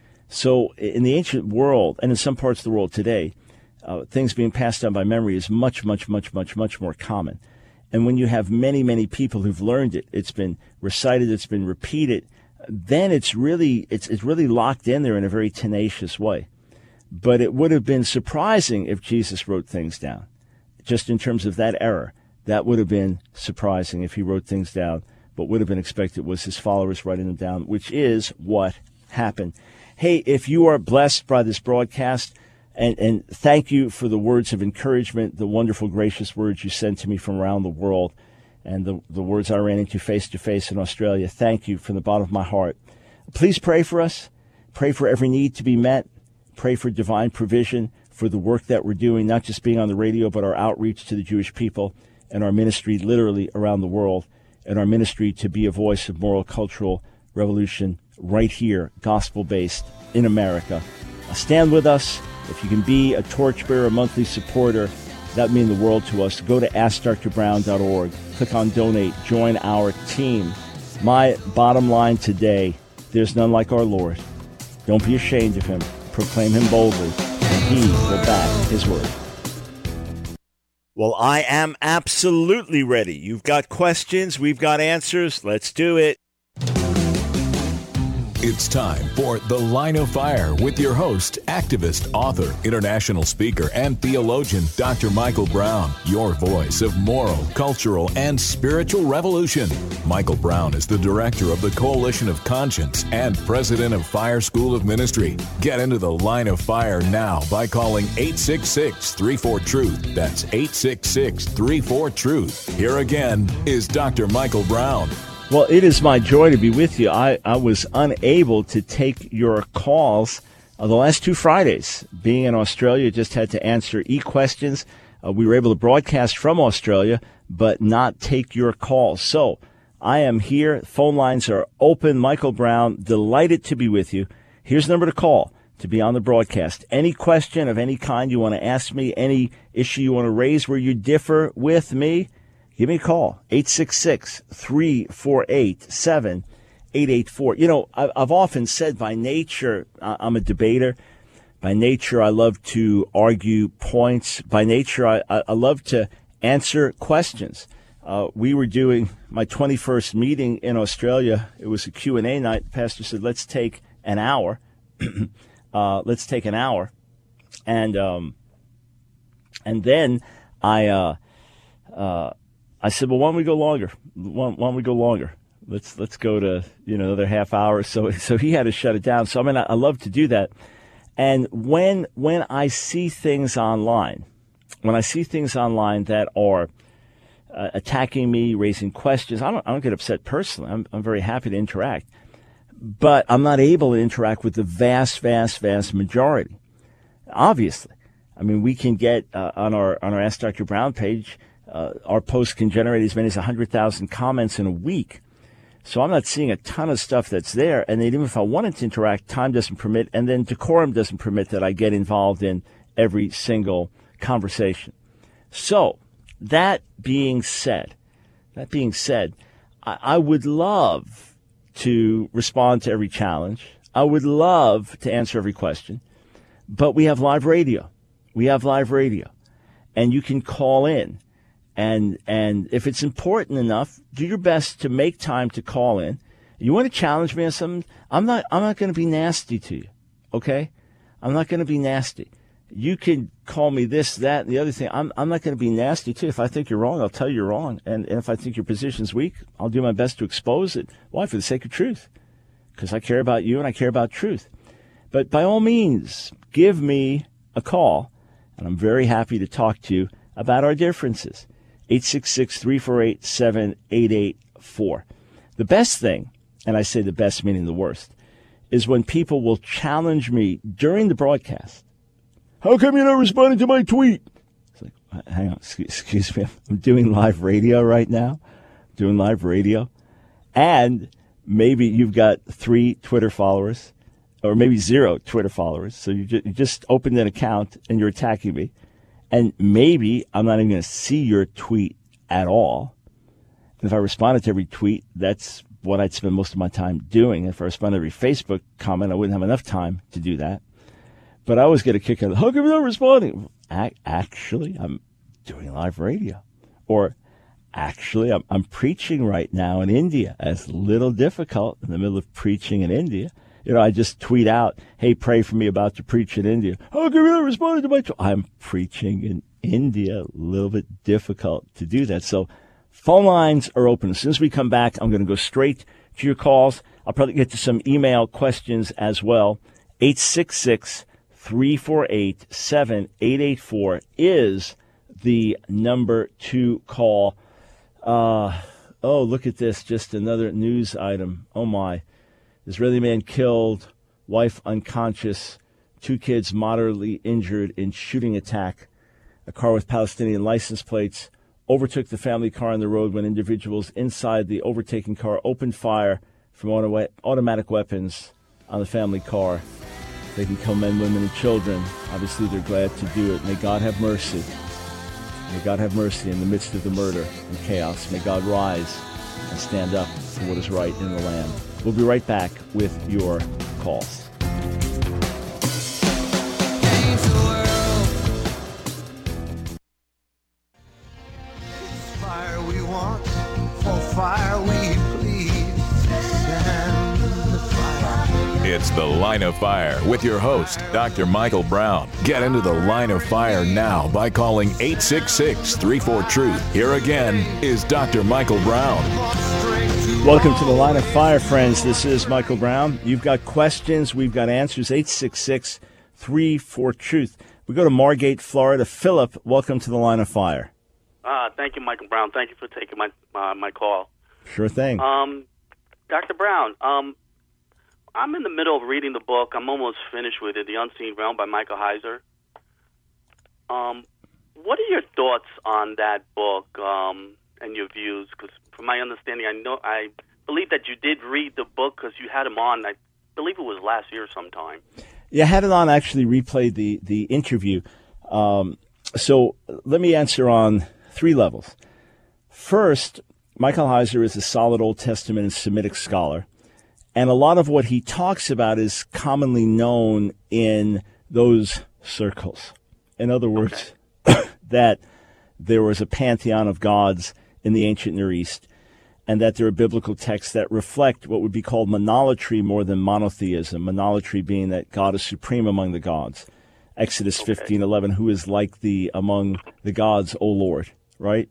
So in the ancient world, and in some parts of the world today, uh, things being passed down by memory is much, much, much, much, much more common. And when you have many, many people who've learned it, it's been recited, it's been repeated, then it's really, it's, it's really locked in there in a very tenacious way. But it would have been surprising if Jesus wrote things down, just in terms of that error. That would have been surprising if he wrote things down. What would have been expected was his followers writing them down, which is what happened. Hey, if you are blessed by this broadcast, and, and thank you for the words of encouragement, the wonderful, gracious words you sent to me from around the world, and the, the words I ran into face-to-face in Australia. Thank you from the bottom of my heart. Please pray for us. Pray for every need to be met. Pray for divine provision for the work that we're doing, not just being on the radio, but our outreach to the Jewish people, and our ministry literally around the world, and our ministry to be a voice of moral, cultural revolution right here, gospel-based in America. Uh, stand with us. If you can be a torchbearer, a monthly supporter, that would mean the world to us. Go to ask dr brown dot org. Click on Donate. Join our team. My bottom line today, there's none like our Lord. Don't be ashamed of him. Proclaim him boldly, and he will back his word. Well, I am absolutely ready. You've got questions. We've got answers. Let's do it. It's time for The Line of Fire with your host, activist, author, international speaker, and theologian, Doctor Michael Brown, your voice of moral, cultural, and spiritual revolution. Michael Brown is the director of the Coalition of Conscience and president of Fire School of Ministry. Get into The Line of Fire now by calling eight six six, three four, truth. That's eight six six, three four, truth. Here again is Doctor Michael Brown. Well, it is my joy to be with you. I, I was unable to take your calls uh, the last two Fridays. Being in Australia, just had to answer e-questions. Uh, we were able to broadcast from Australia, but not take your calls. So I am here. Phone lines are open. Michael Brown, delighted to be with you. Here's the number to call to be on the broadcast. Any question of any kind you want to ask me, any issue you want to raise where you differ with me, give me a call, eight six six, three four eight, seven eight eight four. You know, I've often said by nature, I'm a debater. By nature, I love to argue points. By nature, I, I love to answer questions. Uh, we were doing my twenty-first meeting in Australia. It was a Q and A night. The pastor said, let's take an hour. uh, let's take an hour. And um, and then I... Uh, uh, I said, well, why don't we go longer? Why, why don't we go longer? Let's let's go to, you know, another half hour. So so he had to shut it down. So, I mean, I, I love to do that. And when when I see things online, when I see things online that are uh, attacking me, raising questions, I don't I don't get upset personally. I'm I'm very happy to interact. But I'm not able to interact with the vast, vast, vast majority. Obviously. I mean, we can get uh, on our on our Ask Doctor Brown page, Uh, our posts can generate as many as one hundred thousand comments in a week. So I'm not seeing a ton of stuff that's there. And then even if I wanted to interact, time doesn't permit. And then decorum doesn't permit that I get involved in every single conversation. So that being said, that being said, I, I would love to respond to every challenge. I would love to answer every question. But we have live radio. We have live radio. And you can call in. And and if it's important enough, do your best to make time to call in. You want to challenge me on something? I'm not I'm not going to be nasty to you, okay? I'm not going to be nasty. You can call me this, that, and the other thing. I'm I'm not going to be nasty to you. If I think you're wrong, I'll tell you you're wrong. And, and if I think your position's weak, I'll do my best to expose it. Why? For the sake of truth. Because I care about you and I care about truth. But by all means, give me a call, and I'm very happy to talk to you about our differences. eight six six, three four eight, seven eight eight four. The best thing, and I say the best meaning the worst, is when people will challenge me during the broadcast. How come you're not responding to my tweet? It's like, hang on, excuse me, I'm doing live radio right now, doing live radio, and maybe you've got three Twitter followers, or maybe zero Twitter followers, so you just, you just opened an account and you're attacking me. And maybe I'm not even going to see your tweet at all. And if I responded to every tweet, that's what I'd spend most of my time doing. If I responded to every Facebook comment, I wouldn't have enough time to do that. But I always get a kick out of, how come you're not responding? Actually, I'm doing live radio. Or actually, I'm, I'm preaching right now in India. It's a little difficult in the middle of preaching in India. You know, I just tweet out, hey, pray for me about to preach in India. How come you're not responding to my tweet? I'm preaching in India. A little bit difficult to do that. So phone lines are open. As soon as we come back, I'm going to go straight to your calls. I'll probably get to some email questions as well. eight six six, three four eight, seven eight eight four is the number to call. Uh, oh, look at this. Just another news item. Oh, my. Israeli man killed, wife unconscious, two kids moderately injured in shooting attack. A car with Palestinian license plates overtook the family car on the road when individuals inside the overtaken car opened fire from auto- automatic weapons on the family car. They can kill men, women, and children. Obviously, they're glad to do it. May God have mercy. May God have mercy in the midst of the murder and chaos. May God rise and stand up for what is right in the land. We'll be right back with your calls. Fire we want, for fire we plead. Stand in the fire. It's The Line of Fire with your host, Doctor Michael Brown. Get into the Line of Fire now by calling eight six six, three four, truth. Here again is Doctor Michael Brown. Welcome to the Line of Fire, friends. This is Michael Brown. You've got questions. We've got answers. eight six six, three four, truth. We go to Margate, Florida. Philip, welcome to the Line of Fire. Uh, thank you, Michael Brown. Thank you for taking my uh, my call. Sure thing. Um, Doctor Brown, um, I'm in the middle of reading the book. I'm almost finished with it, The Unseen Realm by Michael Heiser. Um, what are your thoughts on that book um, and your views? Because from my understanding, I know I believe that you did read the book because you had him on. I believe it was last year sometime. Yeah, I had it on. Actually, replayed the the interview. Um, so let me answer on three levels. First, Michael Heiser is a solid Old Testament and Semitic scholar, and a lot of what he talks about is commonly known in those circles. In other words, okay. that there was a pantheon of gods in the ancient Near East, and that there are biblical texts that reflect what would be called monolatry more than monotheism, monolatry being that God is supreme among the gods. Exodus okay. fifteen eleven, who is like thee among the gods, O Lord, right?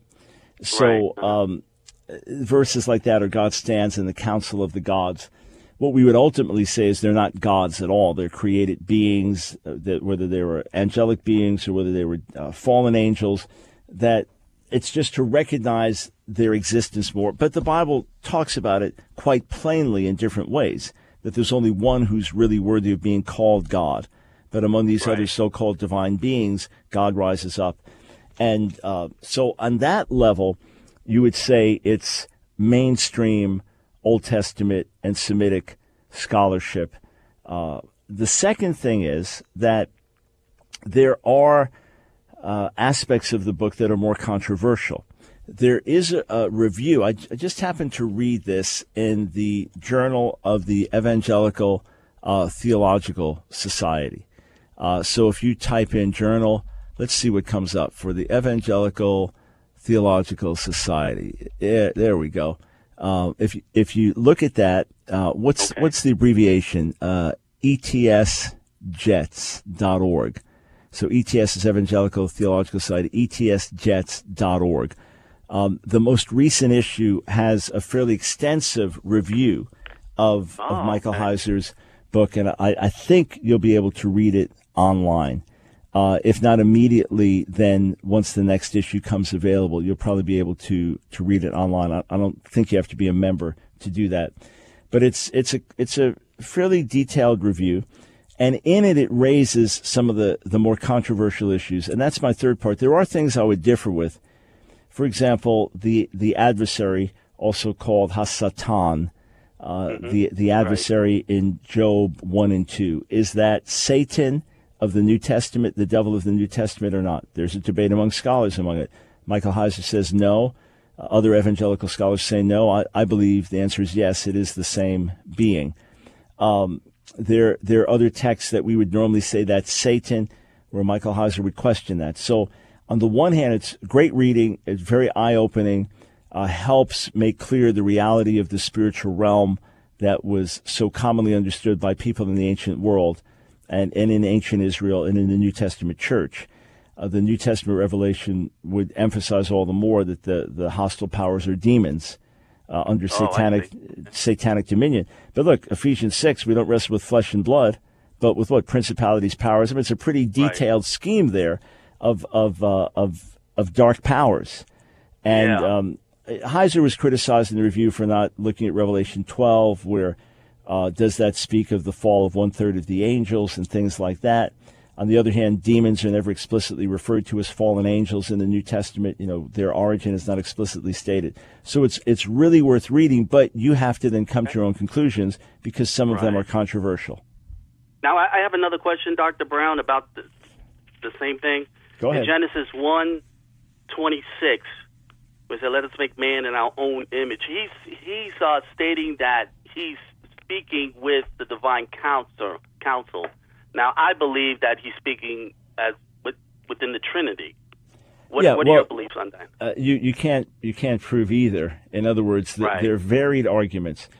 So right. Um, verses like that are God stands in the council of the gods. What we would ultimately say is they're not gods at all. They're created beings, uh, that whether they were angelic beings or whether they were uh, fallen angels, that it's just to recognize their existence more. But the Bible talks about it quite plainly in different ways, that there's only one who's really worthy of being called God. But among these right. other so-called divine beings, God rises up. And uh, so on that level, you would say it's mainstream Old Testament and Semitic scholarship. Uh, the second thing is that there are uh, aspects of the book that are more controversial. There is a, a review. I, I just happened to read this in the Journal of the Evangelical uh, Theological Society. Uh, so if you type in journal, let's see what comes up for the Evangelical Theological Society. Yeah, there we go. Uh, if if you look at that, uh, what's okay. what's the abbreviation? Uh, E T S jets dot org. So E T S is Evangelical Theological Society, E T S jets dot org. Um, the most recent issue has a fairly extensive review of, oh, of Michael okay. Heiser's book, and I, I think you'll be able to read it online. Uh, if not immediately, then once the next issue comes available, you'll probably be able to, to read it online. I, I don't think you have to be a member to do that, but it's it's a it's a fairly detailed review, and in it it raises some of the, the more controversial issues, and that's my third part. There are things I would differ with. For example, the the adversary, also called Hasatan, uh, mm-hmm. the the adversary right. in Job one and two, is that Satan of the New Testament, the devil of the New Testament, or not? There's a debate among scholars among it. Michael Heiser says no. Uh, other evangelical scholars say no. I, I believe the answer is yes. It is the same being. Um, there, there are other texts that we would normally say that's Satan, where Michael Heiser would question that. So on the one hand, it's great reading. It's very eye-opening. Uh, helps make clear the reality of the spiritual realm that was so commonly understood by people in the ancient world. And, and in ancient Israel and in the New Testament church. Uh, the New Testament revelation would emphasize all the more that the, the hostile powers are demons uh, under oh, satanic satanic dominion. But look, Ephesians six, we don't wrestle with flesh and blood, but with what? Principalities, powers. I mean, it's a pretty detailed right. scheme there of of uh, of of dark powers. And yeah. um, Heiser was criticized in the review for not looking at Revelation twelve, where Uh, does that speak of the fall of one-third of the angels and things like that? On the other hand, demons are never explicitly referred to as fallen angels in the New Testament. You know, their origin is not explicitly stated. So it's it's really worth reading, but you have to then come to your own conclusions because some of right. them are controversial. Now, I have another question, Doctor Brown, about the, the same thing. Go ahead. In Genesis one twenty-six, where it said, let us make man in our own image. He's, he's uh, stating that he's speaking with the divine counsel. Counsel. Now, I believe that he's speaking as with, within the Trinity. What, yeah, what well, are your beliefs on that? Uh, you you can't you can't prove either. In other words, the, right. there are varied arguments.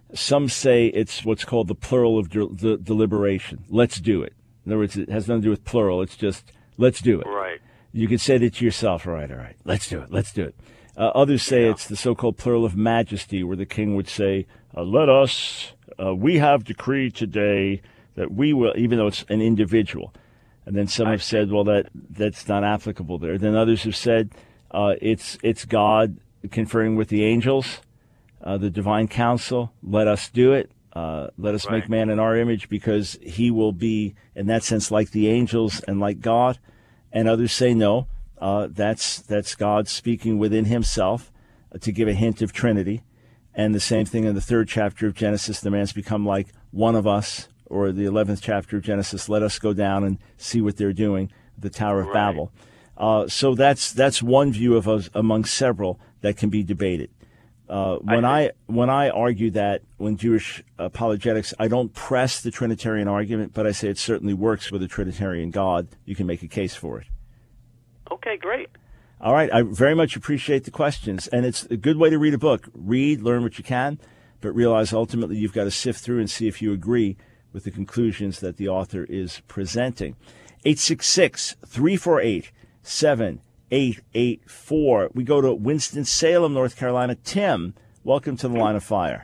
Some say it's what's called the plural of de- de- deliberation. Let's do it. In other words, it has nothing to do with plural. It's just, let's do it. Right. You could say that to yourself, all right, all right, let's do it, let's do it. Uh, others say Yeah. it's the so-called plural of majesty, where the king would say, uh, let us, uh, we have decreed today that we will, even though it's an individual. And then some I have said, well, that that's not applicable there. Then others have said uh, it's it's God conferring with the angels, uh, the divine council. Let us do it. Uh, let us Right. make man in our image, because he will be, in that sense, like the angels and like God. And others say no. Uh, that's that's God speaking within himself uh, to give a hint of Trinity. And the same thing in the third chapter of Genesis, the man's become like one of us, or the eleventh chapter of Genesis, let us go down and see what they're doing, the Tower of Right. Babel. Uh, so that's that's one view of us among several that can be debated. Uh, when I, I when I argue that, when Jewish apologetics, I don't press the Trinitarian argument, but I say it certainly works with a Trinitarian God. You can make a case for it. Okay, great. All right. I very much appreciate the questions. And it's a good way to read a book. Read, learn what you can, but realize ultimately you've got to sift through and see if you agree with the conclusions that the author is presenting. eight six six, three four eight, seven eight eight four. We go to Winston-Salem, North Carolina. Tim, welcome to the Line of Fire.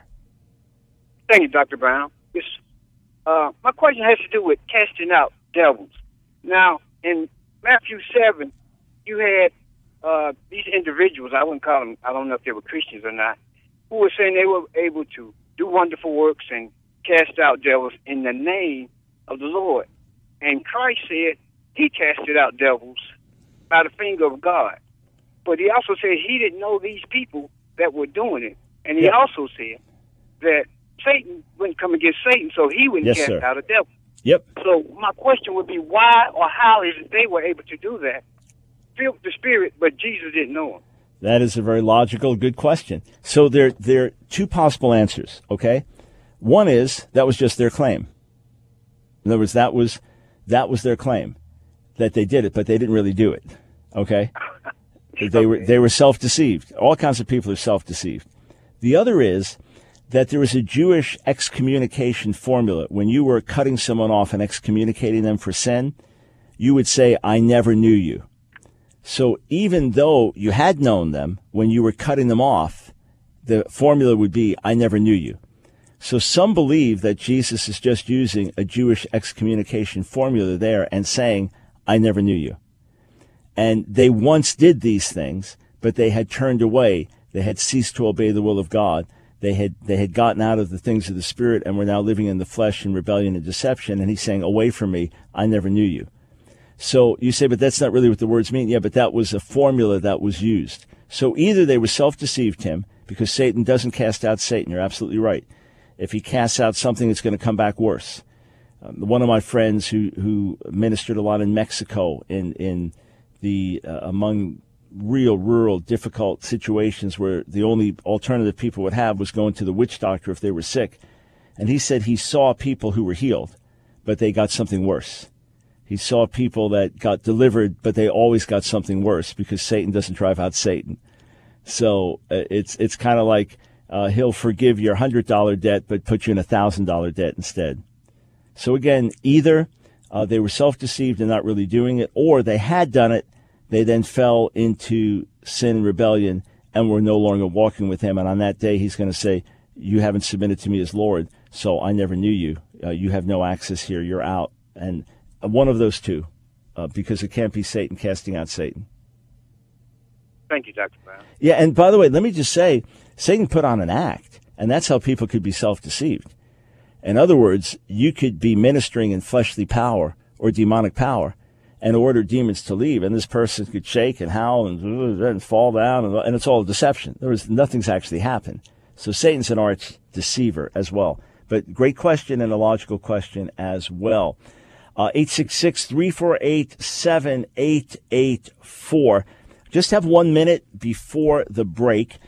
Thank you, Doctor Brown. Yes. Uh, my question has to do with casting out devils. Now, in Matthew seven, you had uh, these individuals, I wouldn't call them, I don't know if they were Christians or not, who were saying they were able to do wonderful works and cast out devils in the name of the Lord. And Christ said he casted out devils by the finger of God. But he also said he didn't know these people that were doing it. And he Yeah. also said that Satan wouldn't come against Satan, so he wouldn't Yes, cast sir. out a devil. Yep. So my question would be, why or how is it they were able to do that? Filled with the Spirit, but Jesus didn't know him. That is a very logical, good question. So there, there are two possible answers, okay? One is that was just their claim. In other words, that was that was their claim, that they did it, but they didn't really do it, okay? They were they were self-deceived. All kinds of people are self-deceived. The other is that there was a Jewish excommunication formula. When you were cutting someone off and excommunicating them for sin, you would say, I never knew you. So even though you had known them, when you were cutting them off, the formula would be, I never knew you. So some believe that Jesus is just using a Jewish excommunication formula there and saying, I never knew you. And they once did these things, but they had turned away. They had ceased to obey the will of God. They had they had gotten out of the things of the Spirit and were now living in the flesh in rebellion and deception. And he's saying, away from me, I never knew you. So you say, but that's not really what the words mean. Yeah, but that was a formula that was used. So either they were self-deceived him, because Satan doesn't cast out Satan. You're absolutely right. If he casts out something, it's going to come back worse. Um, one of my friends who, who ministered a lot in Mexico in, in the uh, among real rural difficult situations where the only alternative people would have was going to the witch doctor if they were sick. And he said he saw people who were healed, but they got something worse. He saw people that got delivered, but they always got something worse because Satan doesn't drive out Satan. So uh, it's it's kind of like uh, he'll forgive your one hundred dollars debt, but put you in a one thousand dollars debt instead. So again, either uh, they were self-deceived and not really doing it, or they had done it, they then fell into sin and rebellion and were no longer walking with him. And on that day, he's going to say, you haven't submitted to me as Lord, so I never knew you. Uh, you have no access here. You're out. And one of those two, uh, because it can't be Satan casting out Satan. Thank you, Doctor Brown. Yeah, and by the way, let me just say, Satan put on an act, and that's how people could be self-deceived. In other words, you could be ministering in fleshly power or demonic power and order demons to leave, and this person could shake and howl and, and fall down, and, and it's all a deception. There was nothing's actually happened. So Satan's an arch deceiver as well. But great question and a logical question as well. Uh, eight six six, three four eight, seven eight eight four. Just have one minute before the break.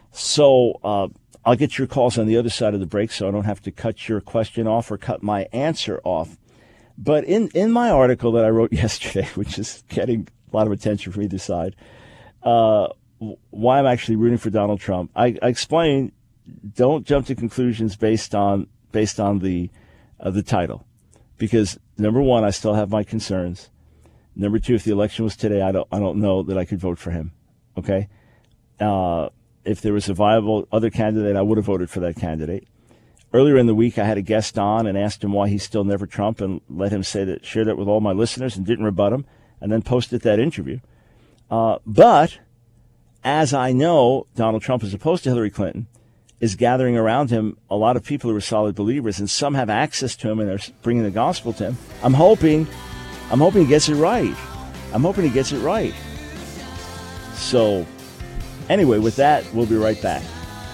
So uh, I'll get your calls on the other side of the break so I don't have to cut your question off or cut my answer off. But in, in my article that I wrote yesterday, which is getting a lot of attention from either side, uh, why I'm actually rooting for Donald Trump, I, I explain don't jump to conclusions based on based on the uh, the title, because number one, I still have my concerns. Number two, if the election was today, I don't I don't know that I could vote for him. Okay, uh, if there was a viable other candidate, I would have voted for that candidate. Earlier in the week, I had a guest on and asked him why he's still never Trump, and let him say that, share that with all my listeners, and didn't rebut him, and then posted that interview. Uh, but as I know, Donald Trump, as opposed to Hillary Clinton, is gathering around him a lot of people who are solid believers, and some have access to him and are bringing the gospel to him. I'm hoping, I'm hoping he gets it right. I'm hoping he gets it right. So, anyway, with that, we'll be right back.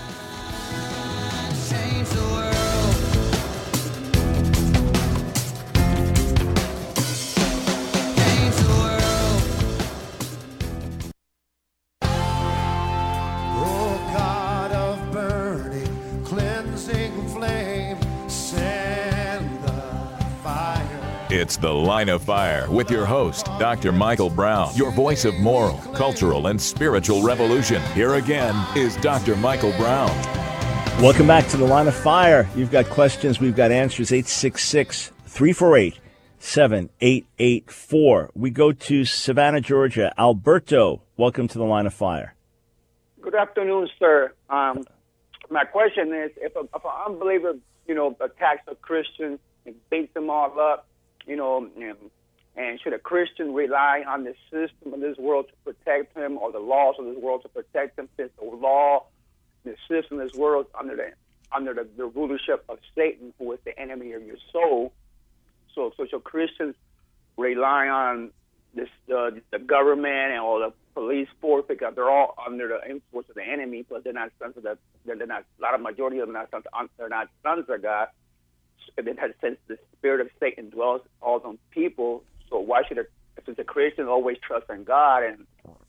It's The Line of Fire with your host, Doctor Michael Brown, your voice of moral, cultural, and spiritual revolution. Here again is Doctor Michael Brown. Welcome back to The Line of Fire. You've got questions, we've got answers. eight six six, three four eight, seven eight eight four. We go to Savannah, Georgia. Alberto, welcome to The Line of Fire. Good afternoon, sir. Um, my question is, if, a, if an unbeliever, you know, attacks a Christian and beats them all up, you know, and, and should a Christian rely on the system of this world to protect him, or the laws of this world to protect him, since the law, the system of this world under the under the, the rulership of Satan, who is the enemy of your soul? So, so should Christians rely on this uh, the government and all the police force, because they're all under the influence of the enemy, but they're not sons of the, they're not, a lot of majority of them are not sons, they're not sons of God. And in that sense, the spirit of Satan dwells all on people. So why should, a, if a Christian always trust in God and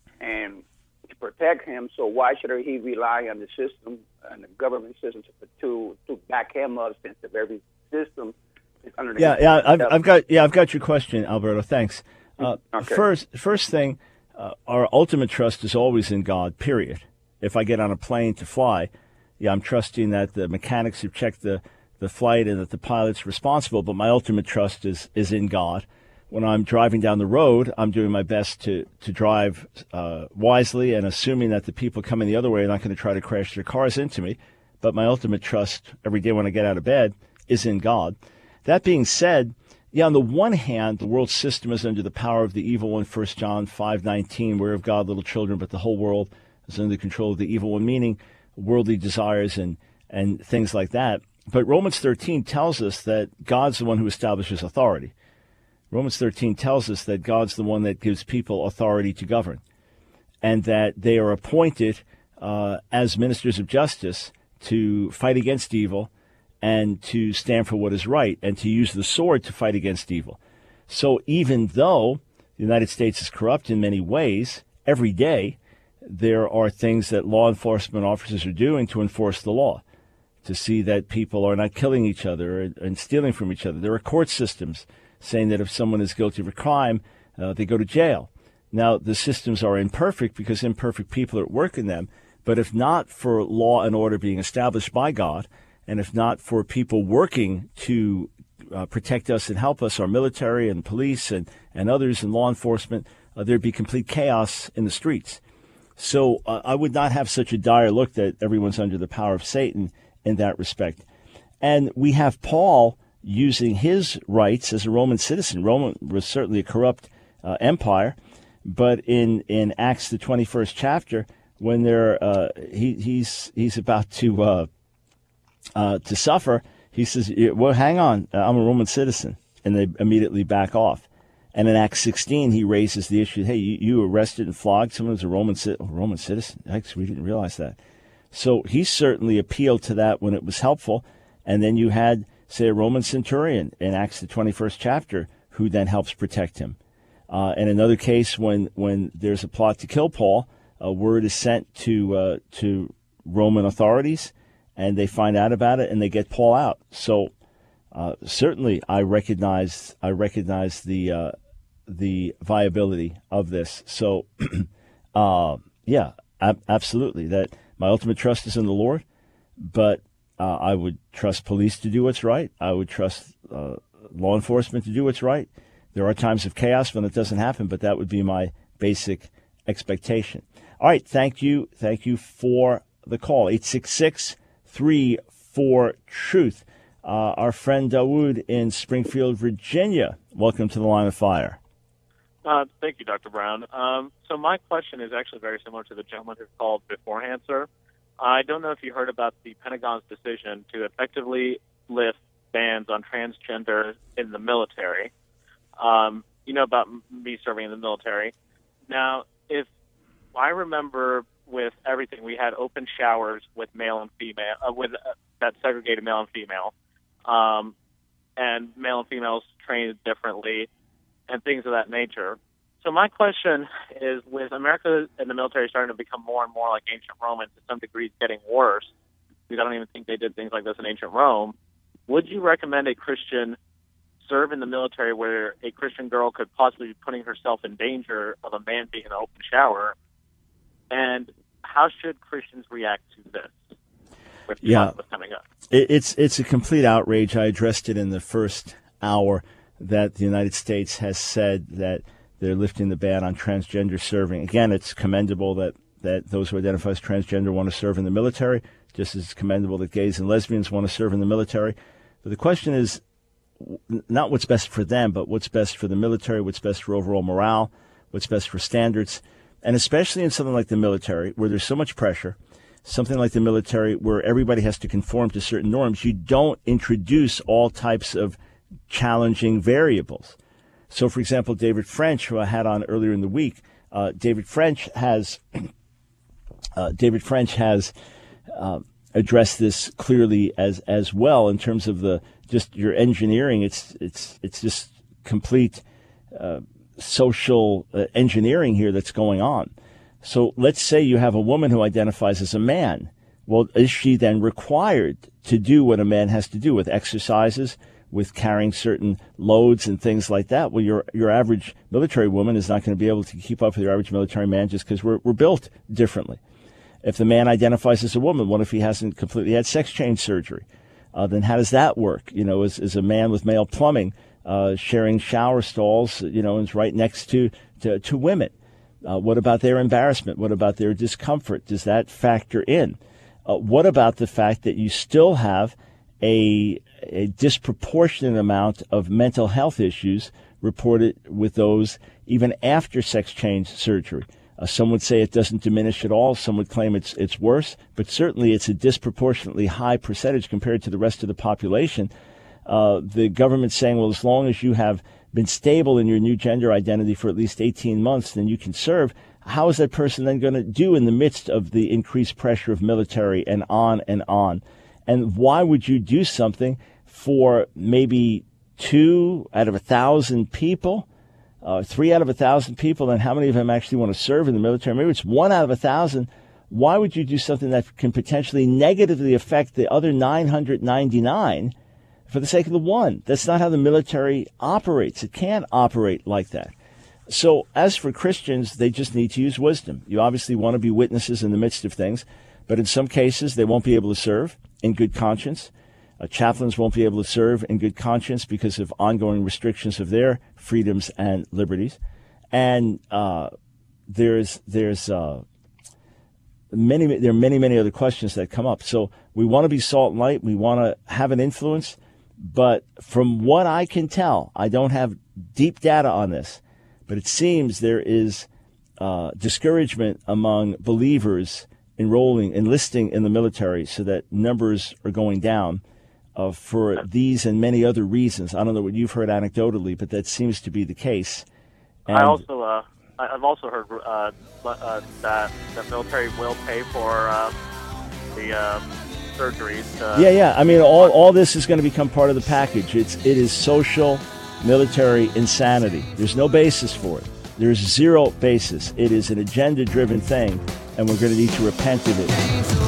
and to protect him, so why should he rely on the system and the government system to to, to back him up, since the very system is under the yeah yeah I've, I've got yeah I've got your question, Alberto. Thanks. Uh, okay. First first thing, uh, our ultimate trust is always in God. Period. If I get on a plane to fly, yeah, I'm trusting that the mechanics have checked the the flight and that the pilot's responsible, but my ultimate trust is, is in God. When I'm driving down the road, I'm doing my best to, to drive uh, wisely and assuming that the people coming the other way are not going to try to crash their cars into me. But my ultimate trust every day when I get out of bed is in God. That being said, yeah, on the one hand, the world system is under the power of the evil one, First John five nineteen, we're of God, little children, but the whole world is under the control of the evil one, meaning worldly desires and, and things like that. But Romans thirteen tells us that God's the one who establishes authority. Romans thirteen tells us that God's the one that gives people authority to govern, and that they are appointed uh, as ministers of justice to fight against evil and to stand for what is right and to use the sword to fight against evil. So even though the United States is corrupt in many ways, every day there are things that law enforcement officers are doing to enforce the law, to see that people are not killing each other and stealing from each other. There are court systems saying that if someone is guilty of a crime, uh, they go to jail. Now, the systems are imperfect because imperfect people are at work in them, but if not for law and order being established by God, and if not for people working to uh, protect us and help us, our military and police and, and others in law enforcement, uh, there'd be complete chaos in the streets. So uh, I would not have such a dire look that everyone's under the power of Satan in that respect. And we have Paul using his rights as a Roman citizen. Rome was certainly a corrupt uh, empire, but in, in Acts the twenty-first chapter, when they're uh, he, he's he's about to uh, uh, to suffer, he says, "Well, hang on, I'm a Roman citizen," and they immediately back off. And in Acts sixteen, he raises the issue: "Hey, you, you arrested and flogged someone who's a Roman ci- oh, Roman citizen? Actually, we didn't realize that." So he certainly appealed to that when it was helpful. And then you had, say, a Roman centurion in Acts the twenty-first chapter who then helps protect him. Uh, in another case, when, when there's a plot to kill Paul, a word is sent to uh, to Roman authorities, and they find out about it and they get Paul out. So uh, certainly, I recognize I recognize the uh, the viability of this. So uh, yeah, ab- absolutely that. My ultimate trust is in the Lord, but uh, I would trust police to do what's right. I would trust uh, law enforcement to do what's right. There are times of chaos when it doesn't happen, but that would be my basic expectation. All right, thank you. Thank you for the call. eight six six, three four, truth. Uh, our friend Dawood in Springfield, Virginia. Welcome to the Line of Fire. Uh, thank you, Doctor Brown. Um, so my question is actually very similar to the gentleman who called beforehand, sir. I don't know if you heard about the Pentagon's decision to effectively lift bans on transgender in the military. Um, you know about me serving in the military. Now, if I remember with everything, we had open showers with male and female, uh, with uh, that segregated male and female, um, and male and females trained differently, and things of that nature. So my question is, with America and the military starting to become more and more like ancient Rome, and to some degree it's getting worse, because I don't even think they did things like this in ancient Rome, would you recommend a Christian serve in the military where a Christian girl could possibly be putting herself in danger of a man being in an open shower? And how should Christians react to this? With yeah, coming up? It, it's it's a complete outrage. I addressed it in the first hour that the United States has said that they're lifting the ban on transgender serving. Again, it's commendable that, that those who identify as transgender want to serve in the military, just as it's commendable that gays and lesbians want to serve in the military. But the question is not what's best for them, but what's best for the military, what's best for overall morale, what's best for standards. And especially in something like the military, where there's so much pressure, something like the military where everybody has to conform to certain norms, you don't introduce all types of challenging variables. So, for example, David French, who I had on earlier in the week, uh, David French has uh, David French has uh, addressed this clearly as as well in terms of the just your engineering. It's it's it's just complete uh, social uh, engineering here that's going on. So let's say you have a woman who identifies as a man. Well, is she then required to do what a man has to do with exercises, with carrying certain loads and things like that? Well, your your average military woman is not going to be able to keep up with your average military man just because we're we're built differently. If the man identifies as a woman, what if he hasn't completely had sex change surgery? Uh, then how does that work? You know, as, as a man with male plumbing, uh, sharing shower stalls, you know, is right next to, to, to women. Uh, what about their embarrassment? What about their discomfort? Does that factor in? Uh, what about the fact that you still have a, a disproportionate amount of mental health issues reported with those even after sex change surgery? Uh, some would say it doesn't diminish at all. Some would claim it's it's worse, but certainly it's a disproportionately high percentage compared to the rest of the population. Uh, the government's saying, well, as long as you have been stable in your new gender identity for at least eighteen months, then you can serve. How is that person then going to do in the midst of the increased pressure of military and on and on? And why would you do something for maybe two out of a thousand people? Uh, three out of a thousand people, then how many of them actually want to serve in the military? Maybe it's one out of a thousand. Why would you do something that can potentially negatively affect the other nine hundred ninety-nine for the sake of the one? That's not how the military operates. It can't operate like that. So as for Christians, they just need to use wisdom. You obviously want to be witnesses in the midst of things, but in some cases they won't be able to serve in good conscience. Uh, chaplains won't be able to serve in good conscience because of ongoing restrictions of their freedoms and liberties. And uh, there's there's uh, many there are many many other questions that come up. So we want to be salt and light. We want to have an influence. But from what I can tell, I don't have deep data on this, but it seems there is uh, discouragement among believers enrolling, enlisting in the military, so that numbers are going down. Uh, for these and many other reasons. I don't know what you've heard anecdotally, but that seems to be the case. And I also, uh, I've also heard uh, uh, that the military will pay for uh, the uh, surgeries. Uh, yeah, yeah. I mean, all all this is going to become part of the package. It's it is social military insanity. There's no basis for it. There's zero basis. It is an agenda-driven thing, and we're going to need to repent of it.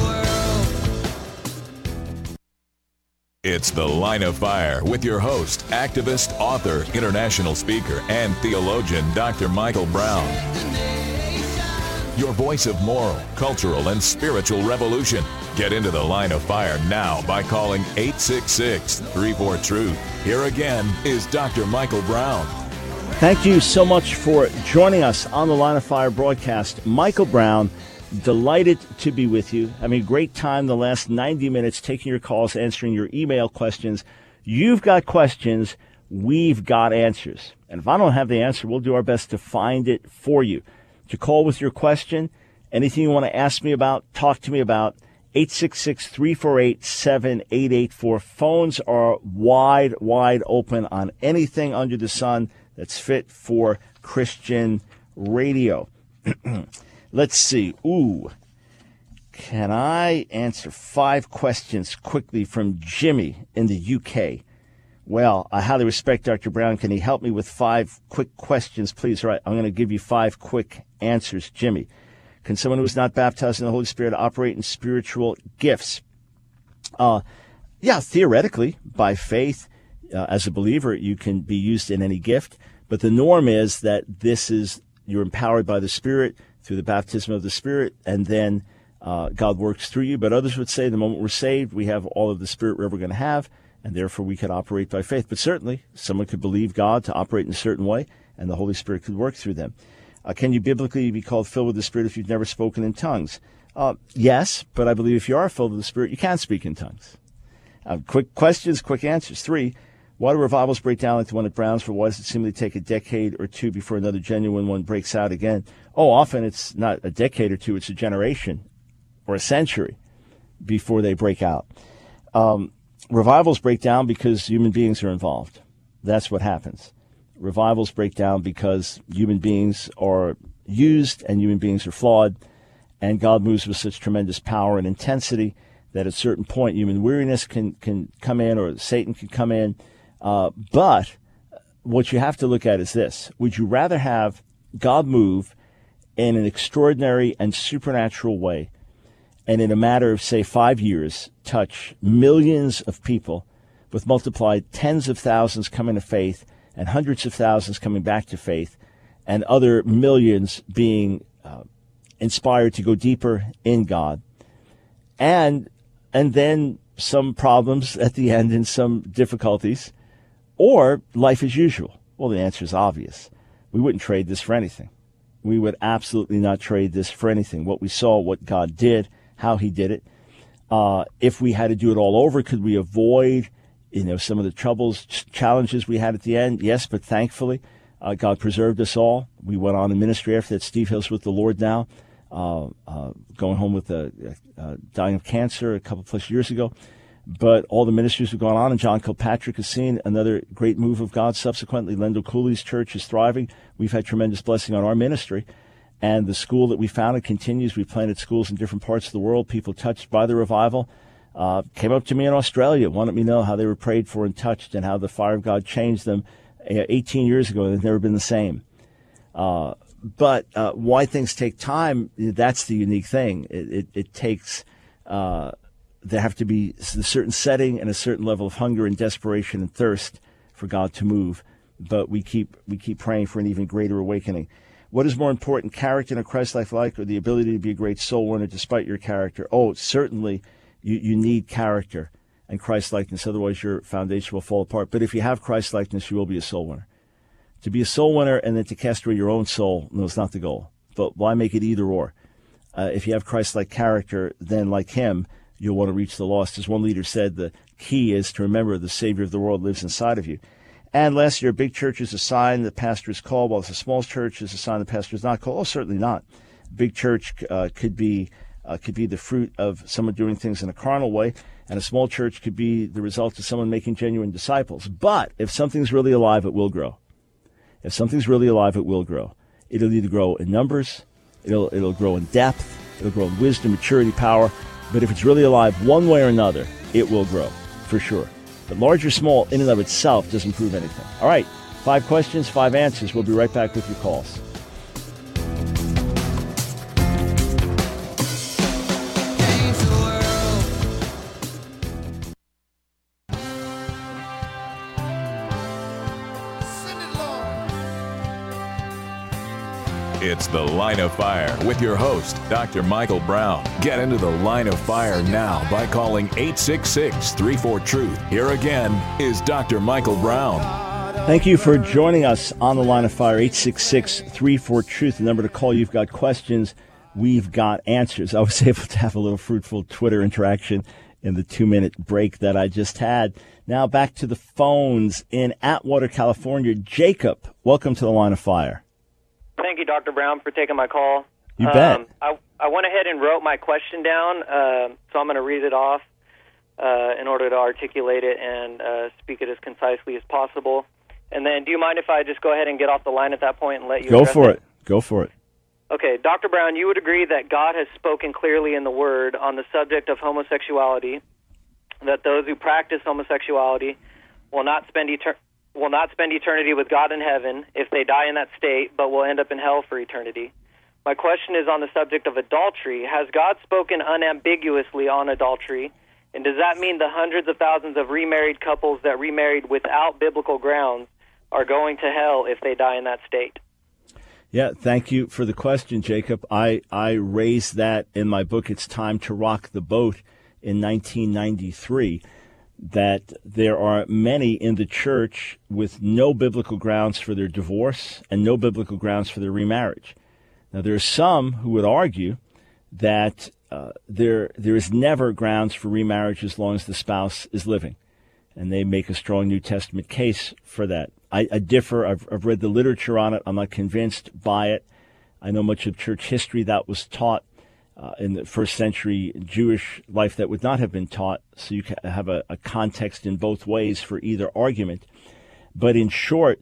It's The Line of Fire with your host, activist, author, international speaker, and theologian, Doctor Michael Brown. Your voice of moral, cultural, and spiritual revolution. Get into the line of fire now by calling eight six six, three four, truth. Here again is Doctor Michael Brown. Thank you so much for joining us on the Line of Fire broadcast. Michael Brown, delighted to be with you. Having a great time the last ninety minutes taking your calls, answering your email questions. You've got questions. We've got answers. And if I don't have the answer, we'll do our best to find it for you. To call with your question, anything you want to ask me about, talk to me about, eight six six, three four eight, seven eight eight four. Phones are wide, wide open on anything under the sun that's fit for Christian radio. Let's see. Ooh. Can I answer five questions quickly from Jimmy in the U K? Well, I highly respect Doctor Brown. Can he help me with five quick questions, please? All right, I'm going to give you five quick answers, Jimmy. Can someone who is not baptized in the Holy Spirit operate in spiritual gifts? Uh, yeah, theoretically, by faith, uh, as a believer, you can be used in any gift. But the norm is that this is, you're empowered by the Spirit through the baptism of the Spirit, and then uh, God works through you. But others would say the moment we're saved, we have all of the Spirit we're ever going to have, and therefore we could operate by faith. But certainly, someone could believe God to operate in a certain way, and the Holy Spirit could work through them. Uh, can you biblically be called filled with the Spirit if you've never spoken in tongues? Uh, yes, but I believe if you are filled with the Spirit, you can speak in tongues. Uh, quick questions, quick answers. Three, why do revivals break down like the one at Brownsville? Why does it seemingly take a decade or two before another genuine one breaks out again? Oh, often it's not a decade or two, it's a generation or a century before they break out. Um, revivals break down because human beings are involved. That's what happens. Revivals break down because human beings are used and human beings are flawed, and God moves with such tremendous power and intensity that at a certain point human weariness can, can come in, or Satan can come in. Uh, but what you have to look at is this. Would you rather have God move in an extraordinary and supernatural way, and in a matter of, say, five years, touch millions of people, with multiplied tens of thousands coming to faith, and hundreds of thousands coming back to faith, and other millions being uh, inspired to go deeper in God, and and then some problems at the end and some difficulties, or life as usual? Well, the answer is obvious. We wouldn't trade this for anything. We would absolutely not trade this for anything. What we saw, what God did, how he did it. Uh, if we had to do it all over, could we avoid You know, some of the troubles, ch- challenges we had at the end? Yes, but thankfully, uh, God preserved us all. We went on in ministry after that. Steve Hill's with the Lord now, uh, uh, going home with a, uh, dying of cancer a couple plus years ago. But all the ministries have gone on, and John Kilpatrick has seen another great move of God subsequently. Lendell Cooley's church is thriving. We've had tremendous blessing on our ministry. And the school that we founded continues. We planted schools in different parts of the world. People touched by the revival Uh, came up to me in Australia, wanted me to know how they were prayed for and touched, and how the fire of God changed them eighteen years ago. They've never been the same. Uh, but uh, why things take time, that's the unique thing. It, it, it takes, uh, there have to be a certain setting and a certain level of hunger and desperation and thirst for God to move. But we keep we keep praying for an even greater awakening. What is more important, character in a Christ-like life, or the ability to be a great soul winner despite your character? Oh, certainly. You, you need character and Christ-likeness, otherwise your foundation will fall apart. But if you have Christ-likeness, you will be a soul winner. To be a soul winner and then to cast away your own soul, no, it's not the goal. But why make it either or? Uh, if you have Christ-like character, then like him, you'll want to reach the lost. As one leader said, the key is to remember the Savior of the world lives inside of you. And last year, a big church is a sign the pastor is called, while it's a small church is a sign the pastor is not called. Oh, certainly not. Big church uh, could be Uh, could be the fruit of someone doing things in a carnal way, and a small church could be the result of someone making genuine disciples. But if something's really alive, it will grow. If something's really alive, it will grow. It'll either grow in numbers, it'll it'll grow in depth, it'll grow in wisdom, maturity, power. But if it's really alive one way or another, it will grow, for sure. But large or small, in and of itself, doesn't prove anything. All right, five questions, five answers. We'll be right back with your calls. It's The Line of Fire with your host, Doctor Michael Brown. Get into the Line of Fire now by calling eight six six, three four, truth. Here again is Doctor Michael Brown. Thank you for joining us on The Line of Fire, eight six six, three four, truth. The number to call. You've got questions. We've got answers. I was able to have a little fruitful Twitter interaction in the two-minute break that I just had. Now back to the phones in Atwater, California. Jacob, welcome to The Line of Fire. Thank you, Doctor Brown, for taking my call. You bet. Um, I, I went ahead and wrote my question down, uh, so I'm going to read it off uh, in order to articulate it and uh, speak it as concisely as possible. And then do you mind if I just go ahead and get off the line at that point and let you Go address for it? it. Go for it. Okay, Doctor Brown, you would agree that God has spoken clearly in the Word on the subject of homosexuality, that those who practice homosexuality will not spend etern- will not spend eternity with God in heaven if they die in that state, but will end up in hell for eternity. My question is on the subject of adultery. Has God spoken unambiguously on adultery? And does that mean the hundreds of thousands of remarried couples that remarried without biblical grounds are going to hell if they die in that state? Yeah, thank you for the question, Jacob. I, I raised that in my book, It's Time to Rock the Boat, in nineteen ninety-three, that there are many in the church with no biblical grounds for their divorce and no biblical grounds for their remarriage. Now, there are some who would argue that uh, there there is never grounds for remarriage as long as the spouse is living, and they make a strong New Testament case for that. I, I differ. I've, I've read the literature on it. I'm not convinced by it. I know much of church history that was taught uh, in the first century Jewish life that would not have been taught, so you can have a, a context in both ways for either argument. But in short,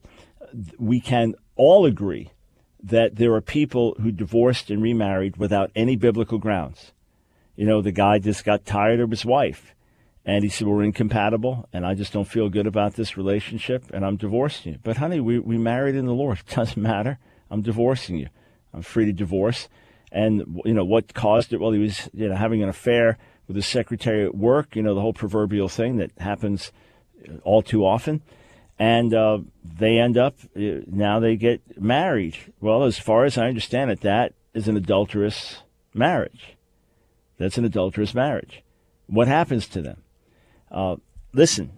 we can all agree that there are people who divorced and remarried without any biblical grounds. You know, the guy just got tired of his wife. And he said, we're incompatible, and I just don't feel good about this relationship, and I'm divorcing you. But, honey, we, we married in the Lord. It doesn't matter. I'm divorcing you. I'm free to divorce. And, you know, what caused it? Well, he was, you know, having an affair with his secretary at work, you know, the whole proverbial thing that happens all too often. And uh, they end up, uh, now they get married. Well, as far as I understand it, that is an adulterous marriage. That's an adulterous marriage. What happens to them? Uh, listen,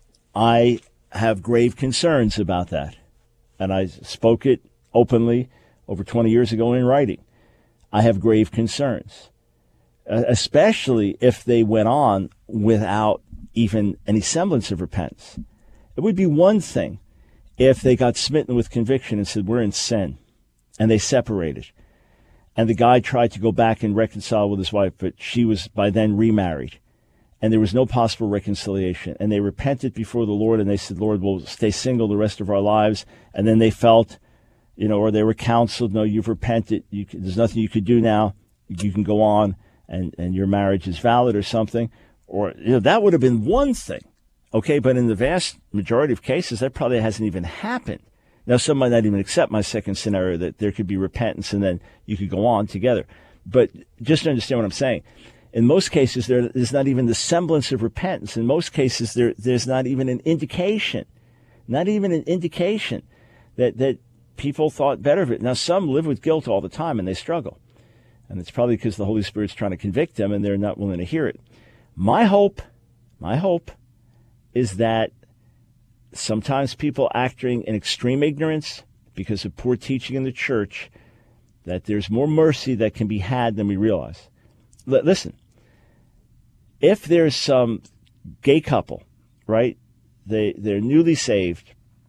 I have grave concerns about that, and I spoke it openly over twenty years ago in writing. I have grave concerns, uh, especially if they went on without even any semblance of repentance. It would be one thing if they got smitten with conviction and said, we're in sin, and they separated, and the guy tried to go back and reconcile with his wife, but she was by then remarried. And there was no possible reconciliation. And they repented before the Lord, and they said, Lord, we'll stay single the rest of our lives. And then they felt, you know, or they were counseled, no, you've repented. You can, there's nothing you could do now. You can go on, and, and your marriage is valid or something. Or, you know, that would have been one thing. Okay, but in the vast majority of cases, that probably hasn't even happened. Now, some might not even accept my second scenario, that there could be repentance, and then you could go on together. But just to understand what I'm saying, in most cases, there is not even the semblance of repentance. In most cases, there there's not even an indication, not even an indication that, that people thought better of it. Now, some live with guilt all the time, and they struggle. And it's probably because the Holy Spirit's trying to convict them, and they're not willing to hear it. My hope, my hope is that sometimes people acting in extreme ignorance because of poor teaching in the church, that there's more mercy that can be had than we realize. L- listen. If there's some gay couple, right, they, they're newly saved,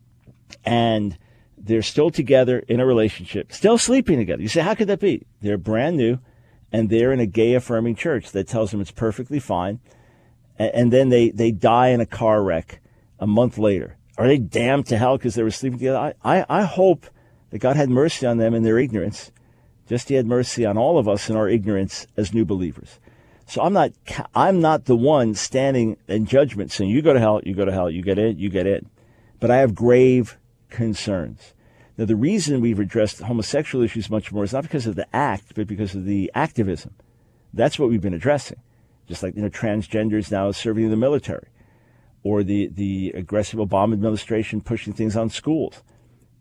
and they're still together in a relationship, still sleeping together. You say, how could that be? They're brand new, and they're in a gay-affirming church that tells them it's perfectly fine, and, and then they, they die in a car wreck a month later. Are they damned to hell because they were sleeping together? I, I, I hope that God had mercy on them in their ignorance, just He had mercy on all of us in our ignorance as new believers. So I'm not I'm not the one standing in judgment saying, you go to hell, you go to hell, you get in, you get in. But I have grave concerns. Now, the reason we've addressed homosexual issues much more is not because of the act, but because of the activism. That's what we've been addressing. Just like, you know, transgenders now serving in the military, or the, the aggressive Obama administration pushing things on schools.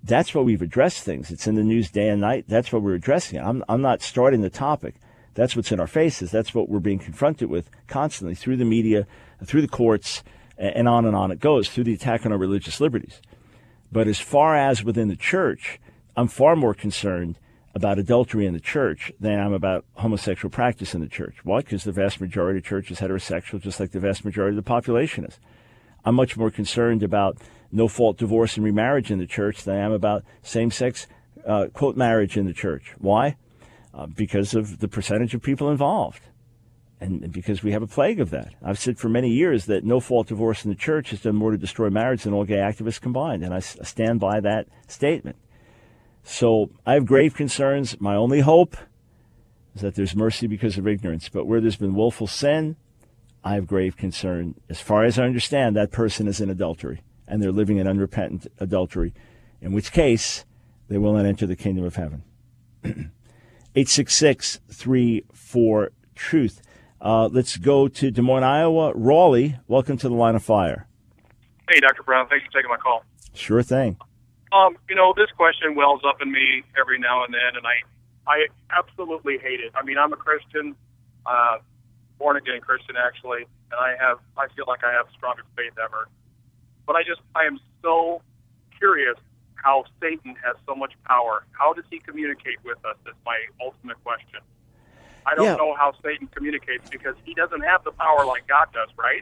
that's why we've addressed things. It's in the news day and night. That's what we're addressing. I'm, I'm not starting the topic. That's what's in our faces. That's what we're being confronted with constantly through the media, through the courts, and on and on it goes, through the attack on our religious liberties. But as far as within the church, I'm far more concerned about adultery in the church than I'm about homosexual practice in the church. Why? Because the vast majority of the church is heterosexual, just like the vast majority of the population is. I'm much more concerned about no-fault divorce and remarriage in the church than I am about same-sex, uh, quote, marriage in the church. Why? Uh, because of the percentage of people involved. And because we have a plague of that. I've said for many years that no-fault divorce in the church has done more to destroy marriage than all gay activists combined, and I stand by that statement. So I have grave concerns. My only hope is that there's mercy because of ignorance. But where there's been willful sin, I have grave concern. As far as I understand, that person is in adultery, and they're living in unrepentant adultery, in which case they will not enter the kingdom of heaven. eight six six, three four, truth. Uh, let's go to Des Moines, Iowa. Raleigh, welcome to the Line of Fire. Hey, Doctor Brown. Thanks for taking my call. Sure thing. Um, you know, this question wells up in me every now and then, and I, I absolutely hate it. I mean, I'm a Christian, uh, born-again Christian, actually, and I have, I feel like I have the strongest faith ever. But I just, I am so curious how Satan has so much power. How does he communicate with us? That's my ultimate question. I don't yeah. know how Satan communicates because he doesn't have the power like God does, right?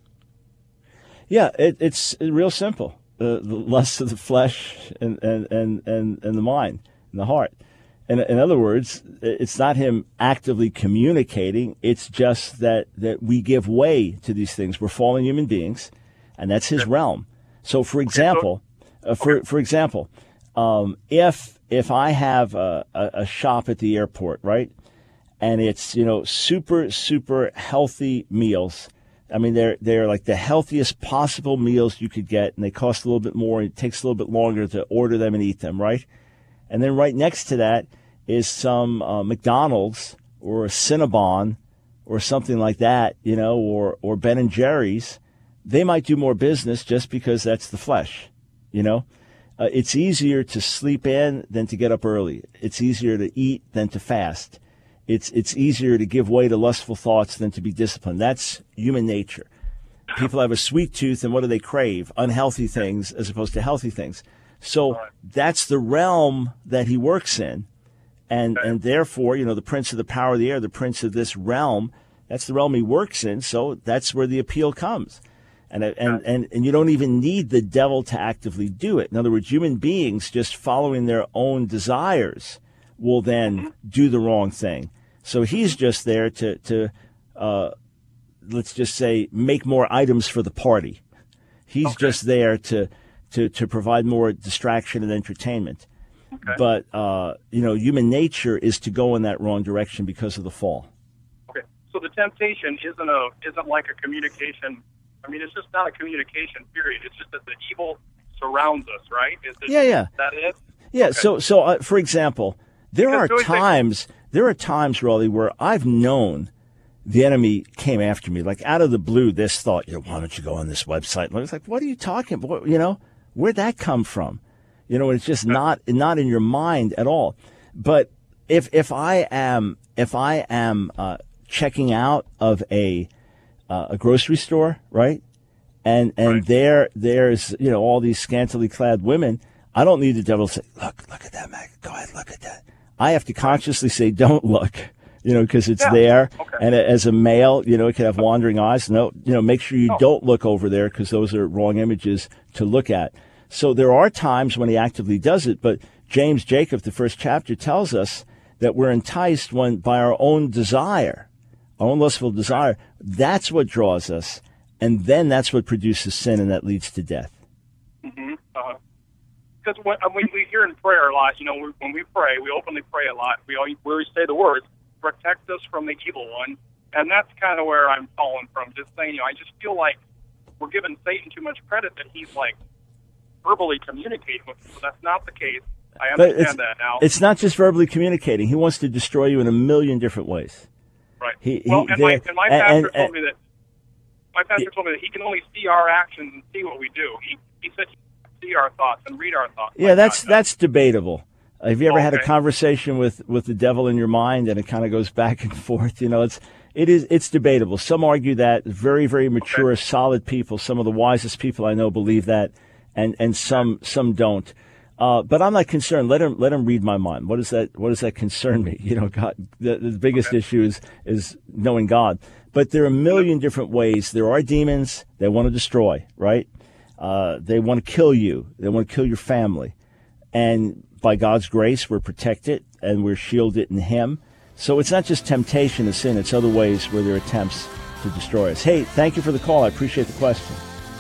Yeah, it, it's real simple. The, the lust of the flesh and, and, and, and, and the mind and the heart. In, in other words, it's not him actively communicating. It's just that, that we give way to these things. We're fallen human beings, and that's his realm. So, for example, uh, for for example, um, if if I have a, a, a shop at the airport, right, and it's, you know, super super healthy meals. I mean, they're they're like the healthiest possible meals you could get, and they cost a little bit more. And it takes a little bit longer to order them and eat them, right? And then right next to that is some uh, McDonald's or a Cinnabon or something like that, you know, or or Ben and Jerry's. They might do more business just because that's the flesh, you know. Uh, it's easier to sleep in than to get up early. It's easier to eat than to fast. It's it's easier to give way to lustful thoughts than to be disciplined. That's human nature. People have a sweet tooth, and what do they crave? Unhealthy things as opposed to healthy things. So that's the realm that he works in. And and therefore, you know, the prince of the power of the air, the prince of this realm, that's the realm he works in. So that's where the appeal comes. And and, and and you don't even need the devil to actively do it. In other words, human beings just following their own desires will then do the wrong thing. So he's just there to, to uh, let's just say, make more items for the party. He's okay. just there to, to, to provide more distraction and entertainment. Okay. But, uh, you know, human nature is to go in that wrong direction because of the fall. Okay. So the temptation isn't a isn't like a communication. I mean, it's just not a communication, period. It's just that the evil surrounds us, right? Is it, yeah, yeah. Is that it? Yeah, okay. so, so uh, for example, there because are times, think- there are times, Raleigh, where I've known the enemy came after me, like out of the blue, this thought, you know, why don't you go on this website? And I was like, what are you talking about? You know, where'd that come from? You know, it's just not not in your mind at all. But if if I am if I am uh, checking out of a uh, a grocery store, right, and and right. there there's you know all these scantily clad women, I don't need the devil to say, look, look at that, Mag. Go ahead, look at that. I have to consciously say, don't look, you know, because it's yeah. there. Okay. And as a male, you know, it can have wandering eyes. No, you know, make sure you oh. don't look over there because those are wrong images to look at. So there are times when he actively does it, but James Jacob, the first chapter, tells us that we're enticed when by our own desire, our own lustful desire. That's what draws us, and then that's what produces sin, and that leads to death. Mm-hmm. Uh-huh. Because when, when we hear in prayer a lot, you know, we, when we pray, we openly pray a lot. We always, we always say the words, protect us from the evil one, and that's kind of where I'm falling from. Just saying, you know, I just feel like we're giving Satan too much credit that he's like verbally communicating with us. So that's not the case. I understand that now. It's not just verbally communicating. He wants to destroy you in a million different ways. Right. He, well, he, and, my, and my pastor and, and, told me that my pastor told me that he can only see our actions and see what we do. He he said he see our thoughts and read our thoughts. Yeah, like that's God that's debatable. Have you ever Okay. had a conversation with, with the devil in your mind and it kind of goes back and forth? You know, it's it is it's debatable. Some argue that very very mature, Okay. solid people, some of the wisest people I know believe that, and and some some don't. Uh, but I'm not concerned. Let him let him read my mind. What does that What does that concern me? You know, God. The, the biggest Okay. issue is is knowing God. But there are a million different ways. There are demons they want to destroy. Right? Uh, they want to kill you. They want to kill your family. And by God's grace, we're protected and we're shielded in Him. So it's not just temptation to sin. It's other ways where there are attempts to destroy us. Hey, thank you for the call. I appreciate the question.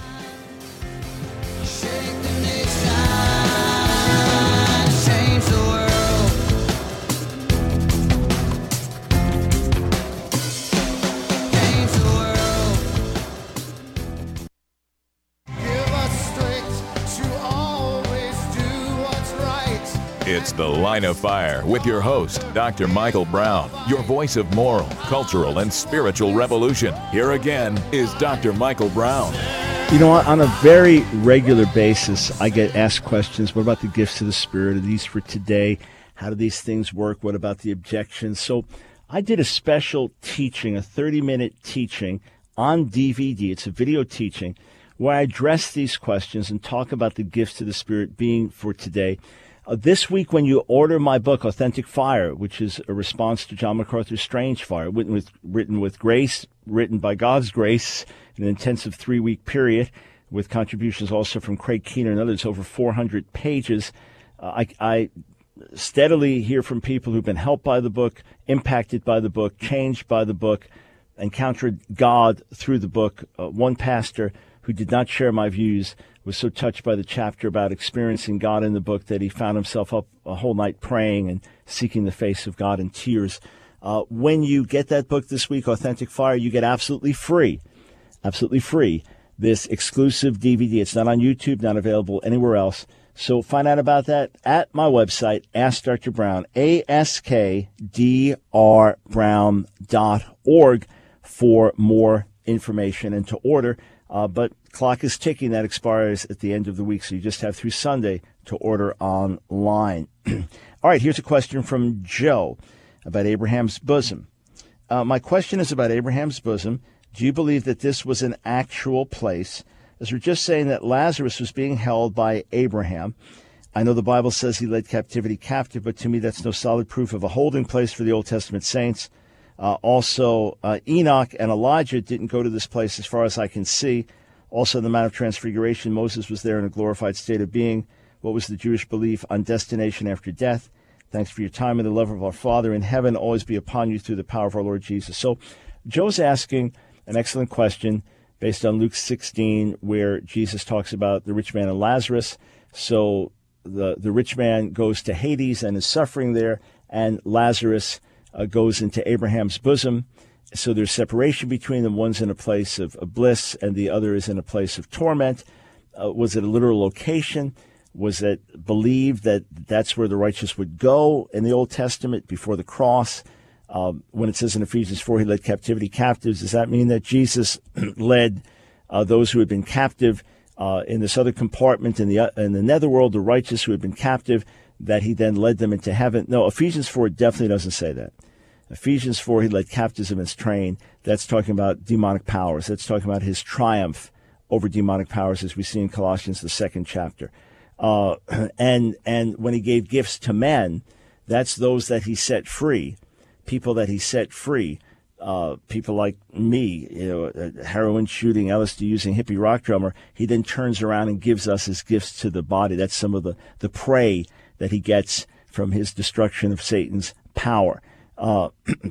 It's The Line of Fire with your host, Doctor Michael Brown, your voice of moral, cultural, and spiritual revolution. Here again is Doctor Michael Brown. You know, on a very regular basis, I get asked questions. What about the gifts of the Spirit? Are these for today? How do these things work? What about the objections? So I did a special teaching, a thirty-minute teaching on D V D. It's a video teaching where I address these questions and talk about the gifts of the Spirit being for today. Uh, this week, when you order my book, Authentic Fire, which is a response to John MacArthur's Strange Fire, written with, written with grace, written by God's grace, in an intensive three-week period, with contributions also from Craig Keener and others, over four hundred pages. Uh, I, I steadily hear from people who've been helped by the book, impacted by the book, changed by the book, encountered God through the book. Uh, one pastor who did not share my views was so touched by the chapter about experiencing God in the book that he found himself up a whole night praying and seeking the face of God in tears. Uh, when you get that book this week, Authentic Fire, you get absolutely free, absolutely free, this exclusive D V D. It's not on YouTube, not available anywhere else. So find out about that at my website, Ask Doctor Brown, A S K D R Brown dot org for more information and to order. Uh, but clock is ticking. That expires at the end of the week, so you just have through Sunday to order online. All right, here's a question from Joe about Abraham's bosom. Uh, my question is about Abraham's bosom. Do you believe that this was an actual place? As we're just saying that Lazarus was being held by Abraham. I know the Bible says he led captivity captive, but to me that's no solid proof of a holding place for the Old Testament saints. Uh, also, uh, Enoch and Elijah didn't go to this place as far as I can see. Also, in the Mount of Transfiguration, Moses was there in a glorified state of being. What was the Jewish belief on destination after death? Thanks for your time, and the love of our Father in heaven always be upon you through the power of our Lord Jesus. So Joe's asking an excellent question based on Luke sixteen, where Jesus talks about the rich man and Lazarus. So the, the rich man goes to Hades and is suffering there, and Lazarus Uh, goes into Abraham's bosom. So there's separation between them. One's in a place of, of bliss and the other is in a place of torment. Uh, was it a literal location? Was it believed that that's where the righteous would go in the Old Testament before the cross? Um, when it says in Ephesians four, he led captivity captives, does that mean that Jesus led uh, those who had been captive uh, in this other compartment in the, uh, in the netherworld, the righteous who had been captive, that he then led them into heaven? No, Ephesians four definitely doesn't say that. Ephesians four, he led captives of his train. That's talking about demonic powers. That's talking about his triumph over demonic powers, as we see in Colossians, the second chapter. Uh, and and when he gave gifts to men, that's those that he set free, people that he set free, uh, people like me, you know, heroin shooting, L S D using hippie rock drummer. He then turns around and gives us his gifts to the body. That's some of the, the prey that he gets from his destruction of Satan's power. Uh,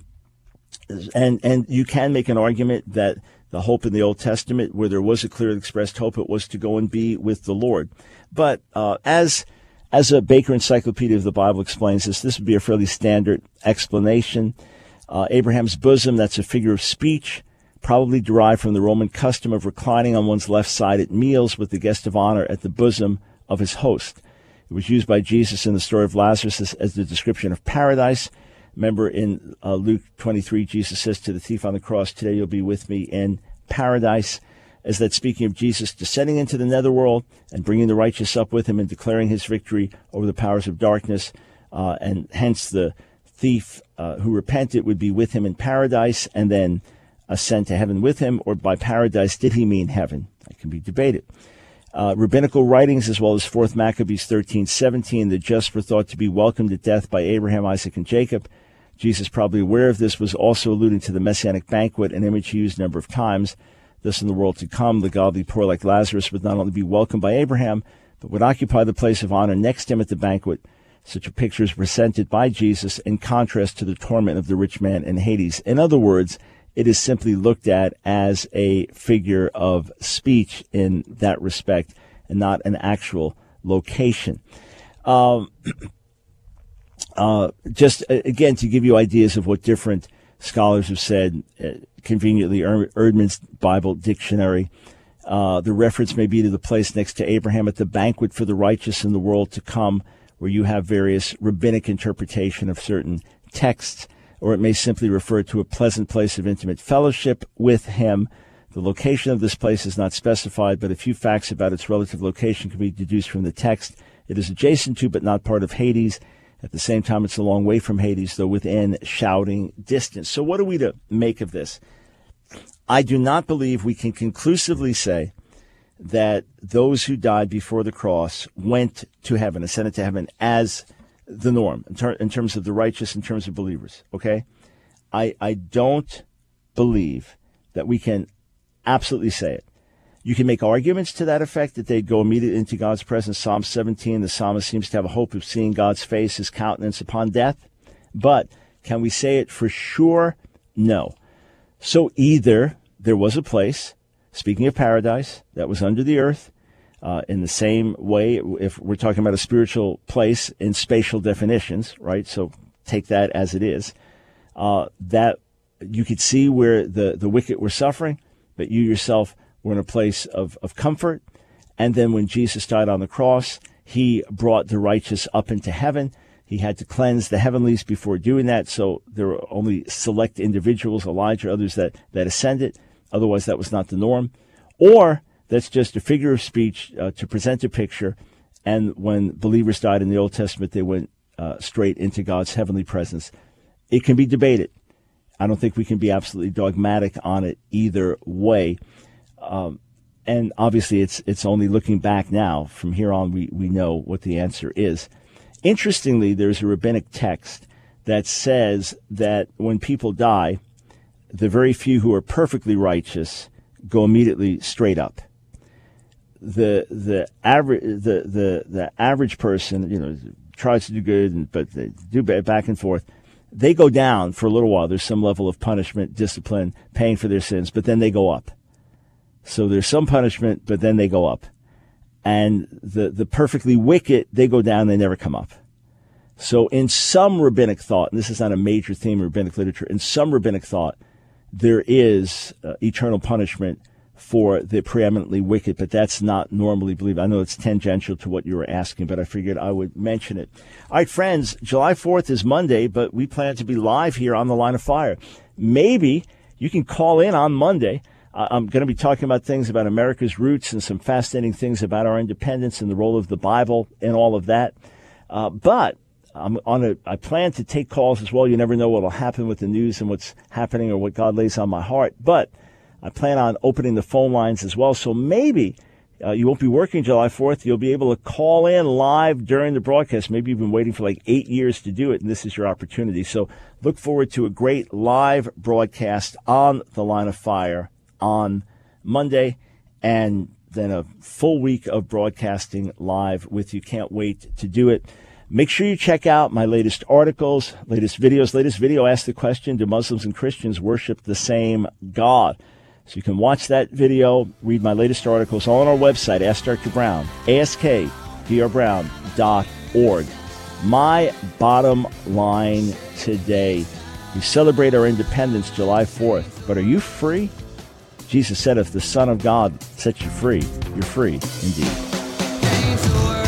and and you can make an argument that the hope in the Old Testament, where there was a clearly expressed hope, it was to go and be with the Lord. But uh, as as a Baker Encyclopedia of the Bible explains this, this would be a fairly standard explanation. Uh, Abraham's bosom, that's a figure of speech, probably derived from the Roman custom of reclining on one's left side at meals with the guest of honor at the bosom of his host. It was used by Jesus in the story of Lazarus as, as the description of paradise. Remember in uh, Luke twenty-three, Jesus says to the thief on the cross, today you'll be with me in paradise. as that speaking of Jesus descending into the netherworld and bringing the righteous up with him and declaring his victory over the powers of darkness, uh, and hence the thief uh, who repented would be with him in paradise and then ascend to heaven with him, or by paradise did he mean heaven? That can be debated. Uh, rabbinical writings, as well as fourth Maccabees thirteen seventeen, the just were thought to be welcomed at death by Abraham, Isaac, and Jacob. Jesus, probably aware of this, was also alluding to the Messianic banquet, an image he used a number of times. Thus, in the world to come, the godly poor like Lazarus would not only be welcomed by Abraham, but would occupy the place of honor next to him at the banquet. Such a picture is presented by Jesus in contrast to the torment of the rich man in Hades. In other words, it is simply looked at as a figure of speech in that respect and not an actual location. Um, uh, just, uh, again, to give you ideas of what different scholars have said, uh, conveniently, er- Erdman's Bible Dictionary, uh, the reference may be to the place next to Abraham at the banquet for the righteous in the world to come, where you have various rabbinic interpretation of certain texts, or it may simply refer to a pleasant place of intimate fellowship with him. The location of this place is not specified, but a few facts about its relative location can be deduced from the text. It is adjacent to, but not part of Hades. At the same time, it's a long way from Hades, though within shouting distance. So what are we to make of this? I do not believe we can conclusively say that those who died before the cross went to heaven, ascended to heaven as the norm in, ter- in terms of the righteous, in terms of believers, okay? I, I don't believe that we can absolutely say it. You can make arguments to that effect, that they'd go immediately into God's presence. Psalm seventeen, the psalmist seems to have a hope of seeing God's face, his countenance upon death. But can we say it for sure? No. So either there was a place, speaking of paradise, that was under the earth, uh, in the same way, if we're talking about a spiritual place in spatial definitions, right? So take that as it is, uh, that you could see where the, the wicked were suffering, but you yourself were in a place of, of comfort. And then when Jesus died on the cross, he brought the righteous up into heaven. He had to cleanse the heavenlies before doing that. So there were only select individuals, Elijah, others that, that ascended. Otherwise, that was not the norm. Or that's just a figure of speech uh, to present a picture. And when believers died in the Old Testament, they went uh, straight into God's heavenly presence. It can be debated. I don't think we can be absolutely dogmatic on it either way. Um, and obviously, it's it's only looking back now. From here on, we, we know what the answer is. Interestingly, there's a rabbinic text that says that when people die, the very few who are perfectly righteous go immediately straight up. The the average the, the, the average person, you know, tries to do good, but they do back and forth. They go down for a little while. There's some level of punishment, discipline, paying for their sins, but then they go up. So there's some punishment, but then they go up. And the, the perfectly wicked, they go down, they never come up. So in some rabbinic thought, and this is not a major theme of rabbinic literature, in some rabbinic thought, there is uh, eternal punishment for the preeminently wicked, but that's not normally believed. I know it's tangential to what you were asking, but I figured I would mention it. All right, friends, July fourth is Monday, but we plan to be live here on The Line of Fire. Maybe you can call in on Monday. Uh, I'm going to be talking about things about America's roots and some fascinating things about our independence and the role of the Bible and all of that. Uh, but I'm on a, I plan to take calls as well. You never know what will happen with the news and what's happening or what God lays on my heart. But I plan on opening the phone lines as well. So maybe uh, you won't be working July fourth. You'll be able to call in live during the broadcast. Maybe you've been waiting for like eight years to do it, and this is your opportunity. So look forward to a great live broadcast on The Line of Fire on Monday, and then a full week of broadcasting live with you. Can't wait to do it. Make sure you check out my latest articles, latest videos. Latest video asked the question, do Muslims and Christians worship the same God? So you can watch that video, read my latest articles, all on our website, Ask Doctor Brown, ask d r brown dot org. My bottom line today, we celebrate our independence July fourth, but are you free? Jesus said, if the Son of God sets you free, you're free indeed.